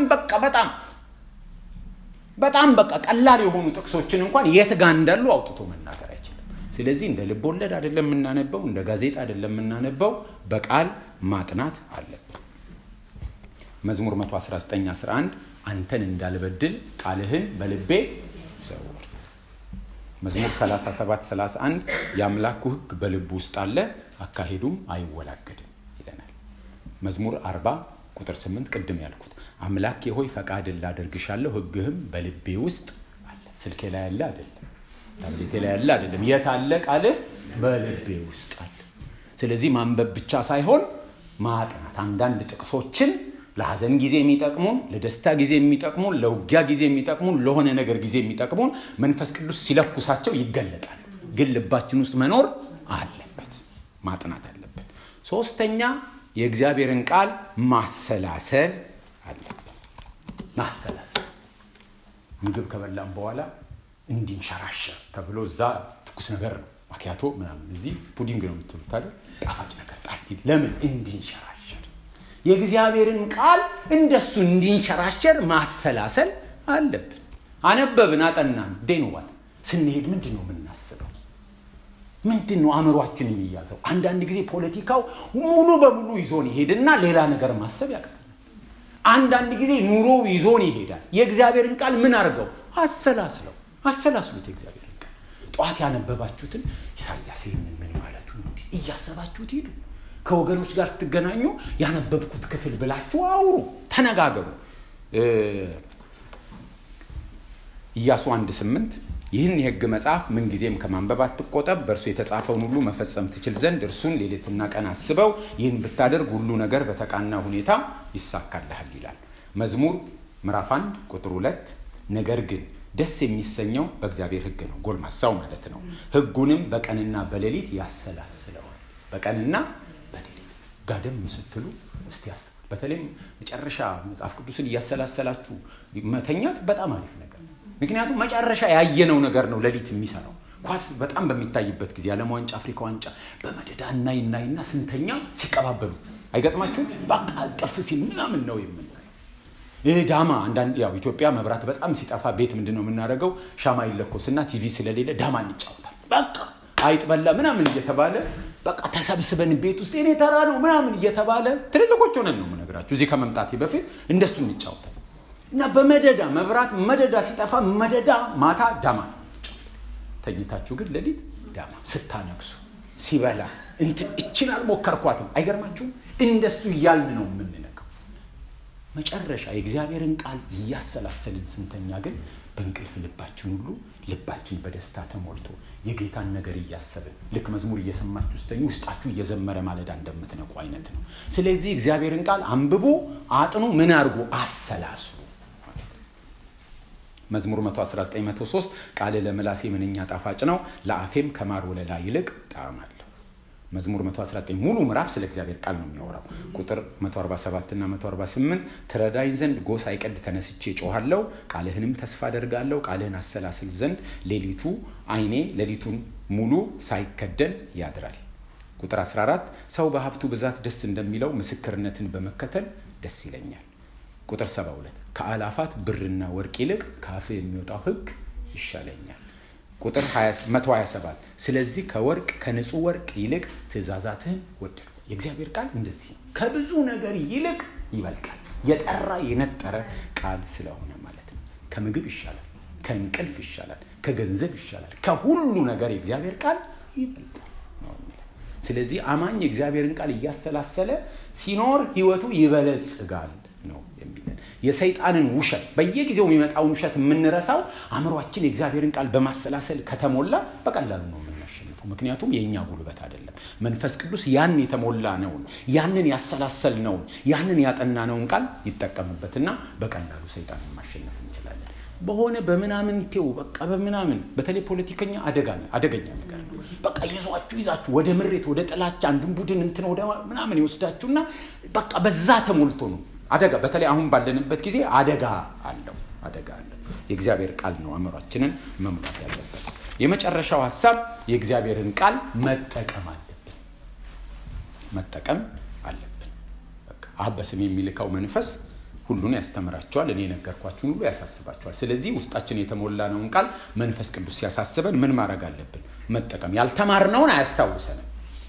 በጣም በቃ ቀላል የሆኑ ጥቅሶችን እንኳን የት ጋር እንዳሉ አውጥቶ መናገር አይችልም። ስለዚህ እንደ ልብ ወለድ አይደለም የምናነበው፣ እንደ ጋዜጣ አይደለም የምናነበው፣ በቃል ማጥናት አለብን። መዝሙር 119:11 አንተን እንዳልበድል ቃልህን በልቤ ሰውር። መዝሙር 37:31 የአምላኩ ሕግ በልቡ ውስጥ አለ አካሄዱም አይወላገድም ይለናል። መዝሙር 40:8 ቅድም ያልኩት አምላኬ ሆይ ፈቃድን ላደርግሻለሁ ሕግህም በልቤ ውስጥ አለ። ስልኬ ላይ ያለ አይደለም፣ ታብሌቴ ላይ ያለ አይደለም። የት አለ? ቃልህ በልቤ ውስጥ አለ። ስለዚህ ማንበብ ብቻ ሳይሆን ማጥናት፣ አንዳንድ ጥቅሶችን ለሐዘን ጊዜ የሚጠቅሙን፣ ለደስታ ጊዜ የሚጠቅሙን፣ ለውጊያ ጊዜ የሚጠቅሙን፣ ለሆነ ነገር ጊዜ የሚጠቅሙን መንፈስ ቅዱስ ሲለኩሳቸው ይገለጣል። ግን ልባችን ውስጥ መኖር አለበት፣ ማጥናት አለበት። ሶስተኛ የእግዚአብሔርን ቃል ማሰላሰል አለበት። ማሰላሰል ምግብ ከበላን በኋላ እንዲንሸራሸር ተብሎ እዛ ትኩስ ነገር ነው ማኪያቶ ምናምን፣ እዚህ ፑዲንግ ነው የምትሉት አይደል? ጣፋጭ ነገር ጣል። ለምን? እንዲንሸራሸር። የእግዚአብሔርን ቃል እንደሱ እንዲንሸራሸር ማሰላሰል አለብን። አነበብን፣ አጠናን፣ ዴንዋት ስንሄድ ምንድነው የምናስበው? ምንድነው አእምሯችን የሚያዘው? አንዳንድ ጊዜ ፖለቲካው ሙሉ በሙሉ ይዞን ይሄድና ሌላ ነገር ማሰብ ያቀርባል። አንዳንድ ጊዜ ኑሮው ይዞን ይሄዳል። የእግዚአብሔርን ቃል ምን አድርገው? አሰላስሉት። የእግዚአብሔርን ቃል ጧት ያነበባችሁትን ኢሳይያስ ምን ማለቱ ነው እያሰባችሁት ሂዱ። ከወገኖች ጋር ስትገናኙ ያነበብኩት ክፍል ብላችሁ አውሩ፣ ተነጋገሩ። ኢያሱ 1:8 ይህን የሕግ መጽሐፍ ምን ጊዜም ከማንበብ አትቆጠብ፣ በእርሱ የተጻፈውን ሁሉ መፈጸም ትችል ዘንድ እርሱን ሌሊትና ቀን አስበው፣ ይህን ብታደርግ ሁሉ ነገር በተቃና ሁኔታ ይሳካልሃል ይላል። መዝሙር ምዕራፍ 1:2 ነገር ግን ደስ የሚሰኘው በእግዚአብሔር ሕግ ነው፣ ጎልማሳው ማለት ነው። ሕጉንም በቀንና በሌሊት ያሰላስለዋል። በቀንና በሌሊት ጋደም ስትሉ እስቲ አስቡት። በተለይ መጨረሻ መጽሐፍ ቅዱስን እያሰላሰላችሁ መተኛት በጣም አሪፍ ነገር። ምክንያቱም መጨረሻ ያየነው ነገር ነው ሌሊት የሚሰራው። ኳስ በጣም በሚታይበት ጊዜ ዓለም ዋንጫ፣ አፍሪካ ዋንጫ በመደዳ እናይና ስንተኛ ሲቀባበሉ አይገጥማችሁም? በቃ ጠፍ ሲል ምናምን ነው የምናየው። ዳማ አንዳንድ ያው ኢትዮጵያ መብራት በጣም ሲጠፋ ቤት ምንድነው የምናደርገው? ሻማ ይለኮስና ቲቪ ስለሌለ ዳማ እንጫወታለን። በቃ አይጥበላ ምናምን እየተባለ በቃ ተሰብስበን ቤት ውስጥ እኔ ተራ ነው ምናምን እየተባለ ትልልቆች ሆነን ነው የምነግራችሁ። እዚህ ከመምጣቴ በፊት እንደሱ እንጫወታለን። እና በመደዳ መብራት መደዳ ሲጠፋ መደዳ ማታ ዳማ ነው። ተኝታችሁ ግን ሌሊት ዳማ ስታነክሱ ሲበላ እቺን አልሞከርኳትም። አይገርማችሁም? እንደሱ እያልን ነው የምንነካው። መጨረሻ የእግዚአብሔርን ቃል እያሰላሰልን ስንተኛ ግን በእንቅልፍ ልባችን በደስታ ተሞልቶ የጌታን ነገር እያሰብን ልክ መዝሙር እየሰማችሁ ስተኙ ውስጣችሁ እየዘመረ ማለዳ እንደምትነቁ አይነት ነው። ስለዚህ እግዚአብሔርን ቃል አንብቡ፣ አጥኑ፣ ምን አድርጉ? አሰላስሉ። መዝሙር 119:103 ቃል ለምላሴ ምንኛ ጣፋጭ ነው፣ ለአፌም ከማር ወለላ ይልቅ ጣዕም አለው። መዝሙር 119 ሙሉ ምዕራፍ ስለ እግዚአብሔር ቃል ነው የሚያወራው። ቁጥር 147 እና 148 ትረዳኝ ዘንድ ጎህ ሳይቀድ ተነስቼ ጮሃለሁ፣ ቃልህንም ተስፋ አደርጋለሁ። ቃልህን አሰላስል ዘንድ አይኔ ሌሊቱን ሙሉ ሳይከደን ያድራል። ቁጥር 14 ሰው በሀብቱ ብዛት ደስ እንደሚለው ምስክርነትን በመከተል ደስ ይለኛል። ቁጥር 72 ከአላፋት ብርና ወርቅ ይልቅ ከአፍህ የሚወጣው ሕግ ይሻለኛል። ቁጥር 127 ስለዚህ ከንጹህ ወርቅ ይልቅ ትእዛዛትህን ወደድኩ። የእግዚአብሔር ቃል እንደዚህ ነው፣ ከብዙ ነገር ይልቅ ይበልጣል። የጠራ የነጠረ ቃል ስለሆነ ማለት ነው። ከምግብ ይሻላል፣ ከእንቅልፍ ይሻላል፣ ከገንዘብ ይሻላል፣ ከሁሉ ነገር የእግዚአብሔር ቃል ይበልጣል። ስለዚህ አማኝ የእግዚአብሔርን ቃል እያሰላሰለ ሲኖር ህይወቱ ይበለጽጋል ነው የሚለን። የሰይጣንን ውሸት በየጊዜው የሚመጣውን ውሸት የምንረሳው አእምሮአችን የእግዚአብሔርን ቃል በማሰላሰል ከተሞላ በቀላሉ ነው የምናሸንፈው። ምክንያቱም የኛ ጉልበት አይደለም፣ መንፈስ ቅዱስ ያን የተሞላ ነው፣ ያንን ያሰላሰል ነው፣ ያንን ያጠናነውን ቃል ይጠቀምበትና በቀላሉ ሰይጣንን ማሸነፍ እንችላለን። በሆነ በምናምንቴው በቃ በምናምን በተለይ ፖለቲከኛ አደገኛ ነገር ነው። በቃ ይዛችሁ ወደ ምሬት ወደ ጥላቻ አንዱን ቡድን እንትን ወደ ምናምን ይወስዳችሁና በቃ በዛ ተሞልቶ ነው አደጋ። በተለይ አሁን ባለንበት ጊዜ አደጋ አለው። የእግዚአብሔር ቃል ነው አእምሮአችንን መሙላት ያለበት። የመጨረሻው ሐሳብ የእግዚአብሔርን ቃል መጠቀም አለብን። በቃ አበስም የሚልከው መንፈስ ሁሉን ያስተምራቸዋል፣ እኔ ነገርኳችሁን ሁሉ ያሳስባቸዋል። ስለዚህ ውስጣችን የተሞላነውን ቃል መንፈስ ቅዱስ ሲያሳስበን ምን ማድረግ አለብን? መጠቀም። ያልተማርነውን አያስታውሰንም።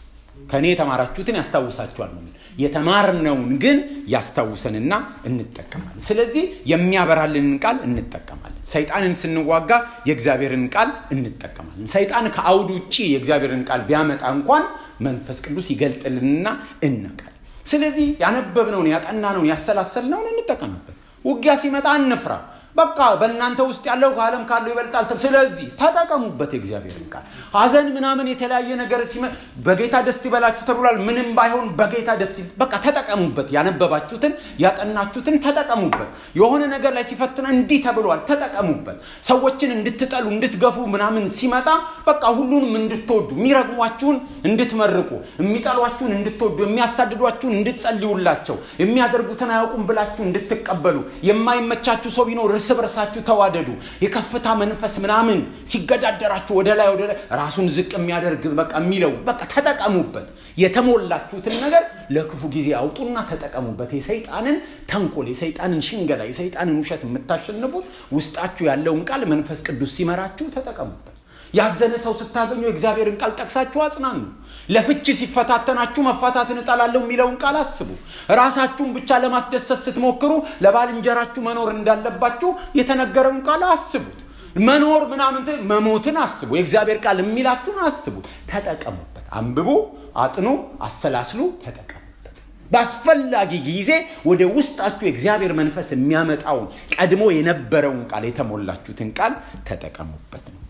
ከኔ የተማራችሁትን ያስታውሳችኋል ነው። የተማርነውን ግን ያስታውሰንና እንጠቀማለን። ስለዚህ የሚያበራልንን ቃል እንጠቀማለን። ሰይጣንን ስንዋጋ የእግዚአብሔርን ቃል እንጠቀማለን። ሰይጣን ከአውድ ውጪ የእግዚአብሔርን ቃል ቢያመጣ እንኳን መንፈስ ቅዱስ ይገልጥልንና እናቃለን። ስለዚህ ያነበብነውን ያጠናነውን ያሰላሰልነውን እንጠቀምበት። ውጊያ ሲመጣ አንፍራ። በቃ በእናንተ ውስጥ ያለው ከዓለም ካለው ይበልጣል። ስለዚህ ተጠቀሙበት የእግዚአብሔርን ቃል። ሐዘን ምናምን የተለያየ ነገር ሲመጣ በጌታ ደስ ይበላችሁ ተብሏል። ምንም ባይሆን በጌታ በቃ ተጠቀሙበት። ያነበባችሁትን ያጠናችሁትን ተጠቀሙበት። የሆነ ነገር ላይ ሲፈትና እንዲህ ተብሏል ተጠቀሙበት። ሰዎችን እንድትጠሉ እንድትገፉ ምናምን ሲመጣ በቃ ሁሉንም እንድትወዱ፣ የሚረግሟችሁን እንድትመርቁ፣ የሚጠሏችሁን እንድትወዱ፣ የሚያሳድዷችሁን እንድትጸልዩላቸው፣ የሚያደርጉትን አያውቁም ብላችሁ እንድትቀበሉ፣ የማይመቻችሁ ሰው ቢኖር እርስ በርሳችሁ ተዋደዱ። የከፍታ መንፈስ ምናምን ሲገዳደራችሁ ወደ ላይ ራሱን ዝቅ የሚያደርግ በቃ የሚለው በቃ ተጠቀሙበት። የተሞላችሁትን ነገር ለክፉ ጊዜ አውጡና ተጠቀሙበት። የሰይጣንን ተንኮል፣ የሰይጣንን ሽንገላ፣ የሰይጣንን ውሸት የምታሸንፉት ውስጣችሁ ያለውን ቃል መንፈስ ቅዱስ ሲመራችሁ ተጠቀሙበት። ያዘነ ሰው ስታገኙ የእግዚአብሔርን ቃል ጠቅሳችሁ አጽናኑ። ለፍቺ ሲፈታተናችሁ መፋታትን እጠላለሁ የሚለውን ቃል አስቡ። ራሳችሁን ብቻ ለማስደሰት ስትሞክሩ ለባልንጀራችሁ መኖር እንዳለባችሁ የተነገረውን ቃል አስቡት። መኖር ምናምን መሞትን አስቡ። የእግዚአብሔር ቃል የሚላችሁን አስቡ። ተጠቀሙበት። አንብቡ፣ አጥኑ፣ አሰላስሉ፣ ተጠቀሙበት። በአስፈላጊ ጊዜ ወደ ውስጣችሁ የእግዚአብሔር መንፈስ የሚያመጣውን ቀድሞ የነበረውን ቃል የተሞላችሁትን ቃል ተጠቀሙበት ነው።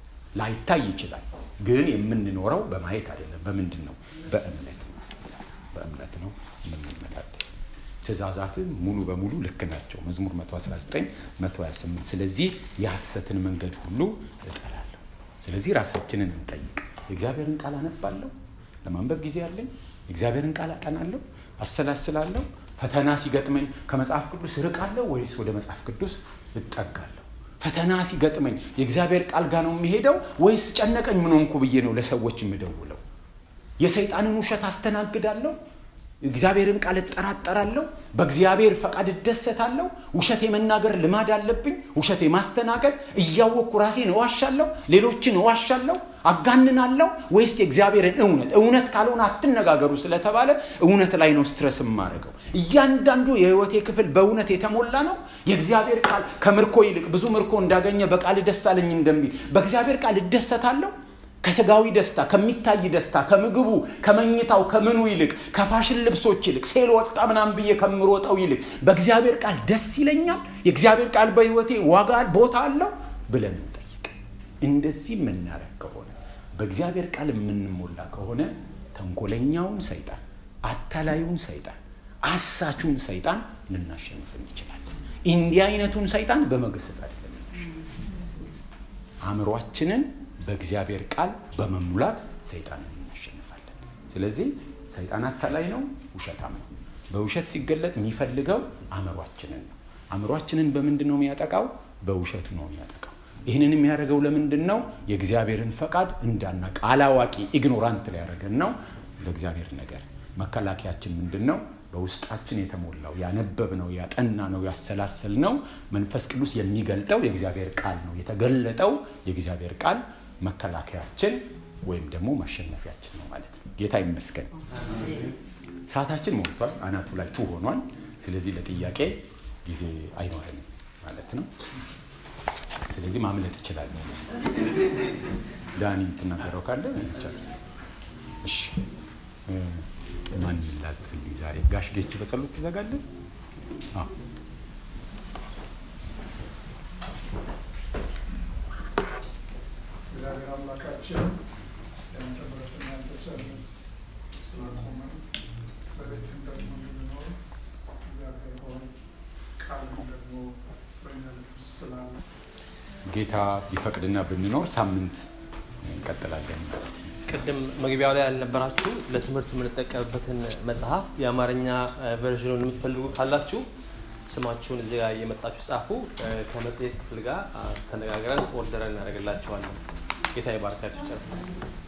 ላይታይ ይችላል፣ ግን የምንኖረው በማየት አይደለም። በምንድን ነው? በእምነት ነው የምንመላለስ። ትእዛዛትን ሙሉ በሙሉ ልክ ናቸው። መዝሙር 119 128 ስለዚህ የሐሰትን መንገድ ሁሉ እጠላለሁ። ስለዚህ ራሳችንን እንጠይቅ። የእግዚአብሔርን ቃል አነባለሁ፣ ለማንበብ ጊዜ አለኝ። የእግዚአብሔርን ቃል አጠናለሁ፣ አሰላስላለሁ። ፈተና ሲገጥመኝ ከመጽሐፍ ቅዱስ ርቃለሁ ወይስ ወደ መጽሐፍ ቅዱስ እጠጋለሁ? ፈተና ሲገጥመኝ የእግዚአብሔር ቃል ጋር ነው የሚሄደው ወይስ ጨነቀኝ ምን ሆንኩ ብዬ ነው ለሰዎች የምደውለው? የሰይጣንን ውሸት አስተናግዳለሁ? እግዚአብሔርን ቃል እጠራጠራለሁ? በእግዚአብሔር ፈቃድ እደሰታለሁ? ውሸት የመናገር ልማድ አለብኝ? ውሸት የማስተናገድ እያወቅኩ ራሴን እዋሻለሁ፣ ሌሎችን እዋሻለሁ፣ አጋንናለሁ? ወይስ የእግዚአብሔርን እውነት ካልሆነ አትነጋገሩ ስለተባለ እውነት ላይ ነው ስትረስ የማደርገው? እያንዳንዱ የህይወቴ ክፍል በእውነት የተሞላ ነው? የእግዚአብሔር ቃል ከምርኮ ይልቅ ብዙ ምርኮ እንዳገኘ በቃል ደስ አለኝ እንደሚል በእግዚአብሔር ቃል እደሰታለሁ? ከስጋዊ ደስታ ከሚታይ ደስታ ከምግቡ ከመኝታው ከምኑ ይልቅ ከፋሽን ልብሶች ይልቅ ሴል ወጣ ምናምን ብዬ ከምሮጠው ይልቅ በእግዚአብሔር ቃል ደስ ይለኛል የእግዚአብሔር ቃል በህይወቴ ዋጋ ቦታ አለው ብለን እንጠይቅ እንደዚህ የምናረግ ከሆነ በእግዚአብሔር ቃል የምንሞላ ከሆነ ተንኮለኛውን ሰይጣን አታላዩን ሰይጣን አሳቹን ሰይጣን ልናሸንፍ እንችላለን እንዲህ አይነቱን ሰይጣን በመገሰጽ አይደለም አእምሮአችንን በእግዚአብሔር ቃል በመሙላት ሰይጣንን እናሸንፋለን ስለዚህ ሰይጣን አታላይ ነው ውሸታም ነው በውሸት ሲገለጥ የሚፈልገው አእምሮአችንን ነው አእምሮአችንን በምንድነው የሚያጠቃው በውሸቱ ነው የሚያጠቃው ይሄንን የሚያደርገው ለምንድነው የእግዚአብሔርን ፈቃድ እንዳናቅ አላዋቂ ኢግኖራንት ላይ ያደርገን ነው ለእግዚአብሔር ነገር መከላከያችን ምንድነው በውስጣችን የተሞላው ያነበብነው ያጠናነው ያሰላሰልነው መንፈስ ቅዱስ የሚገልጠው የእግዚአብሔር ቃል ነው የተገለጠው የእግዚአብሔር ቃል መከላከያችን ወይም ደግሞ ማሸነፊያችን ነው ማለት ነው ጌታ ይመስገን ሰዓታችን ሞልቷል አናቱ ላይ ሆኗል ስለዚህ ለጥያቄ ጊዜ አይኖርም ማለት ነው ስለዚህ ማምለጥ ይችላል ዳኒ ተናገረው ካለ እንጨርስ እሺ ማን ላስጸልይ ዛሬ ጋሽ ጌች በጸሎት ተዘጋለን እግዚአብሔር አምላካችን የምንጠብቀውና ተጨርሰን ስለቆመን በቤትም ደግሞ እንድንኖር እግዚአብሔር ሆይ ቃልም ደግሞ በእኛ ልብ ውስጥ ስላለ ጌታ ቢፈቅድና ብንኖር ሳምንት እንቀጥላለን ቅድም መግቢያው ላይ ያልነበራችሁ ለትምህርት የምንጠቀምበትን መጽሐፍ የአማርኛ ቨርዥኑን የምትፈልጉ ካላችሁ ስማችሁን እዚህ ጋር እየመጣችሁ ጻፉ ከመጽሔት ክፍል ጋር ተነጋግረን ኦርደር እናደርግላችኋለን ጌታ ይባርካችሁ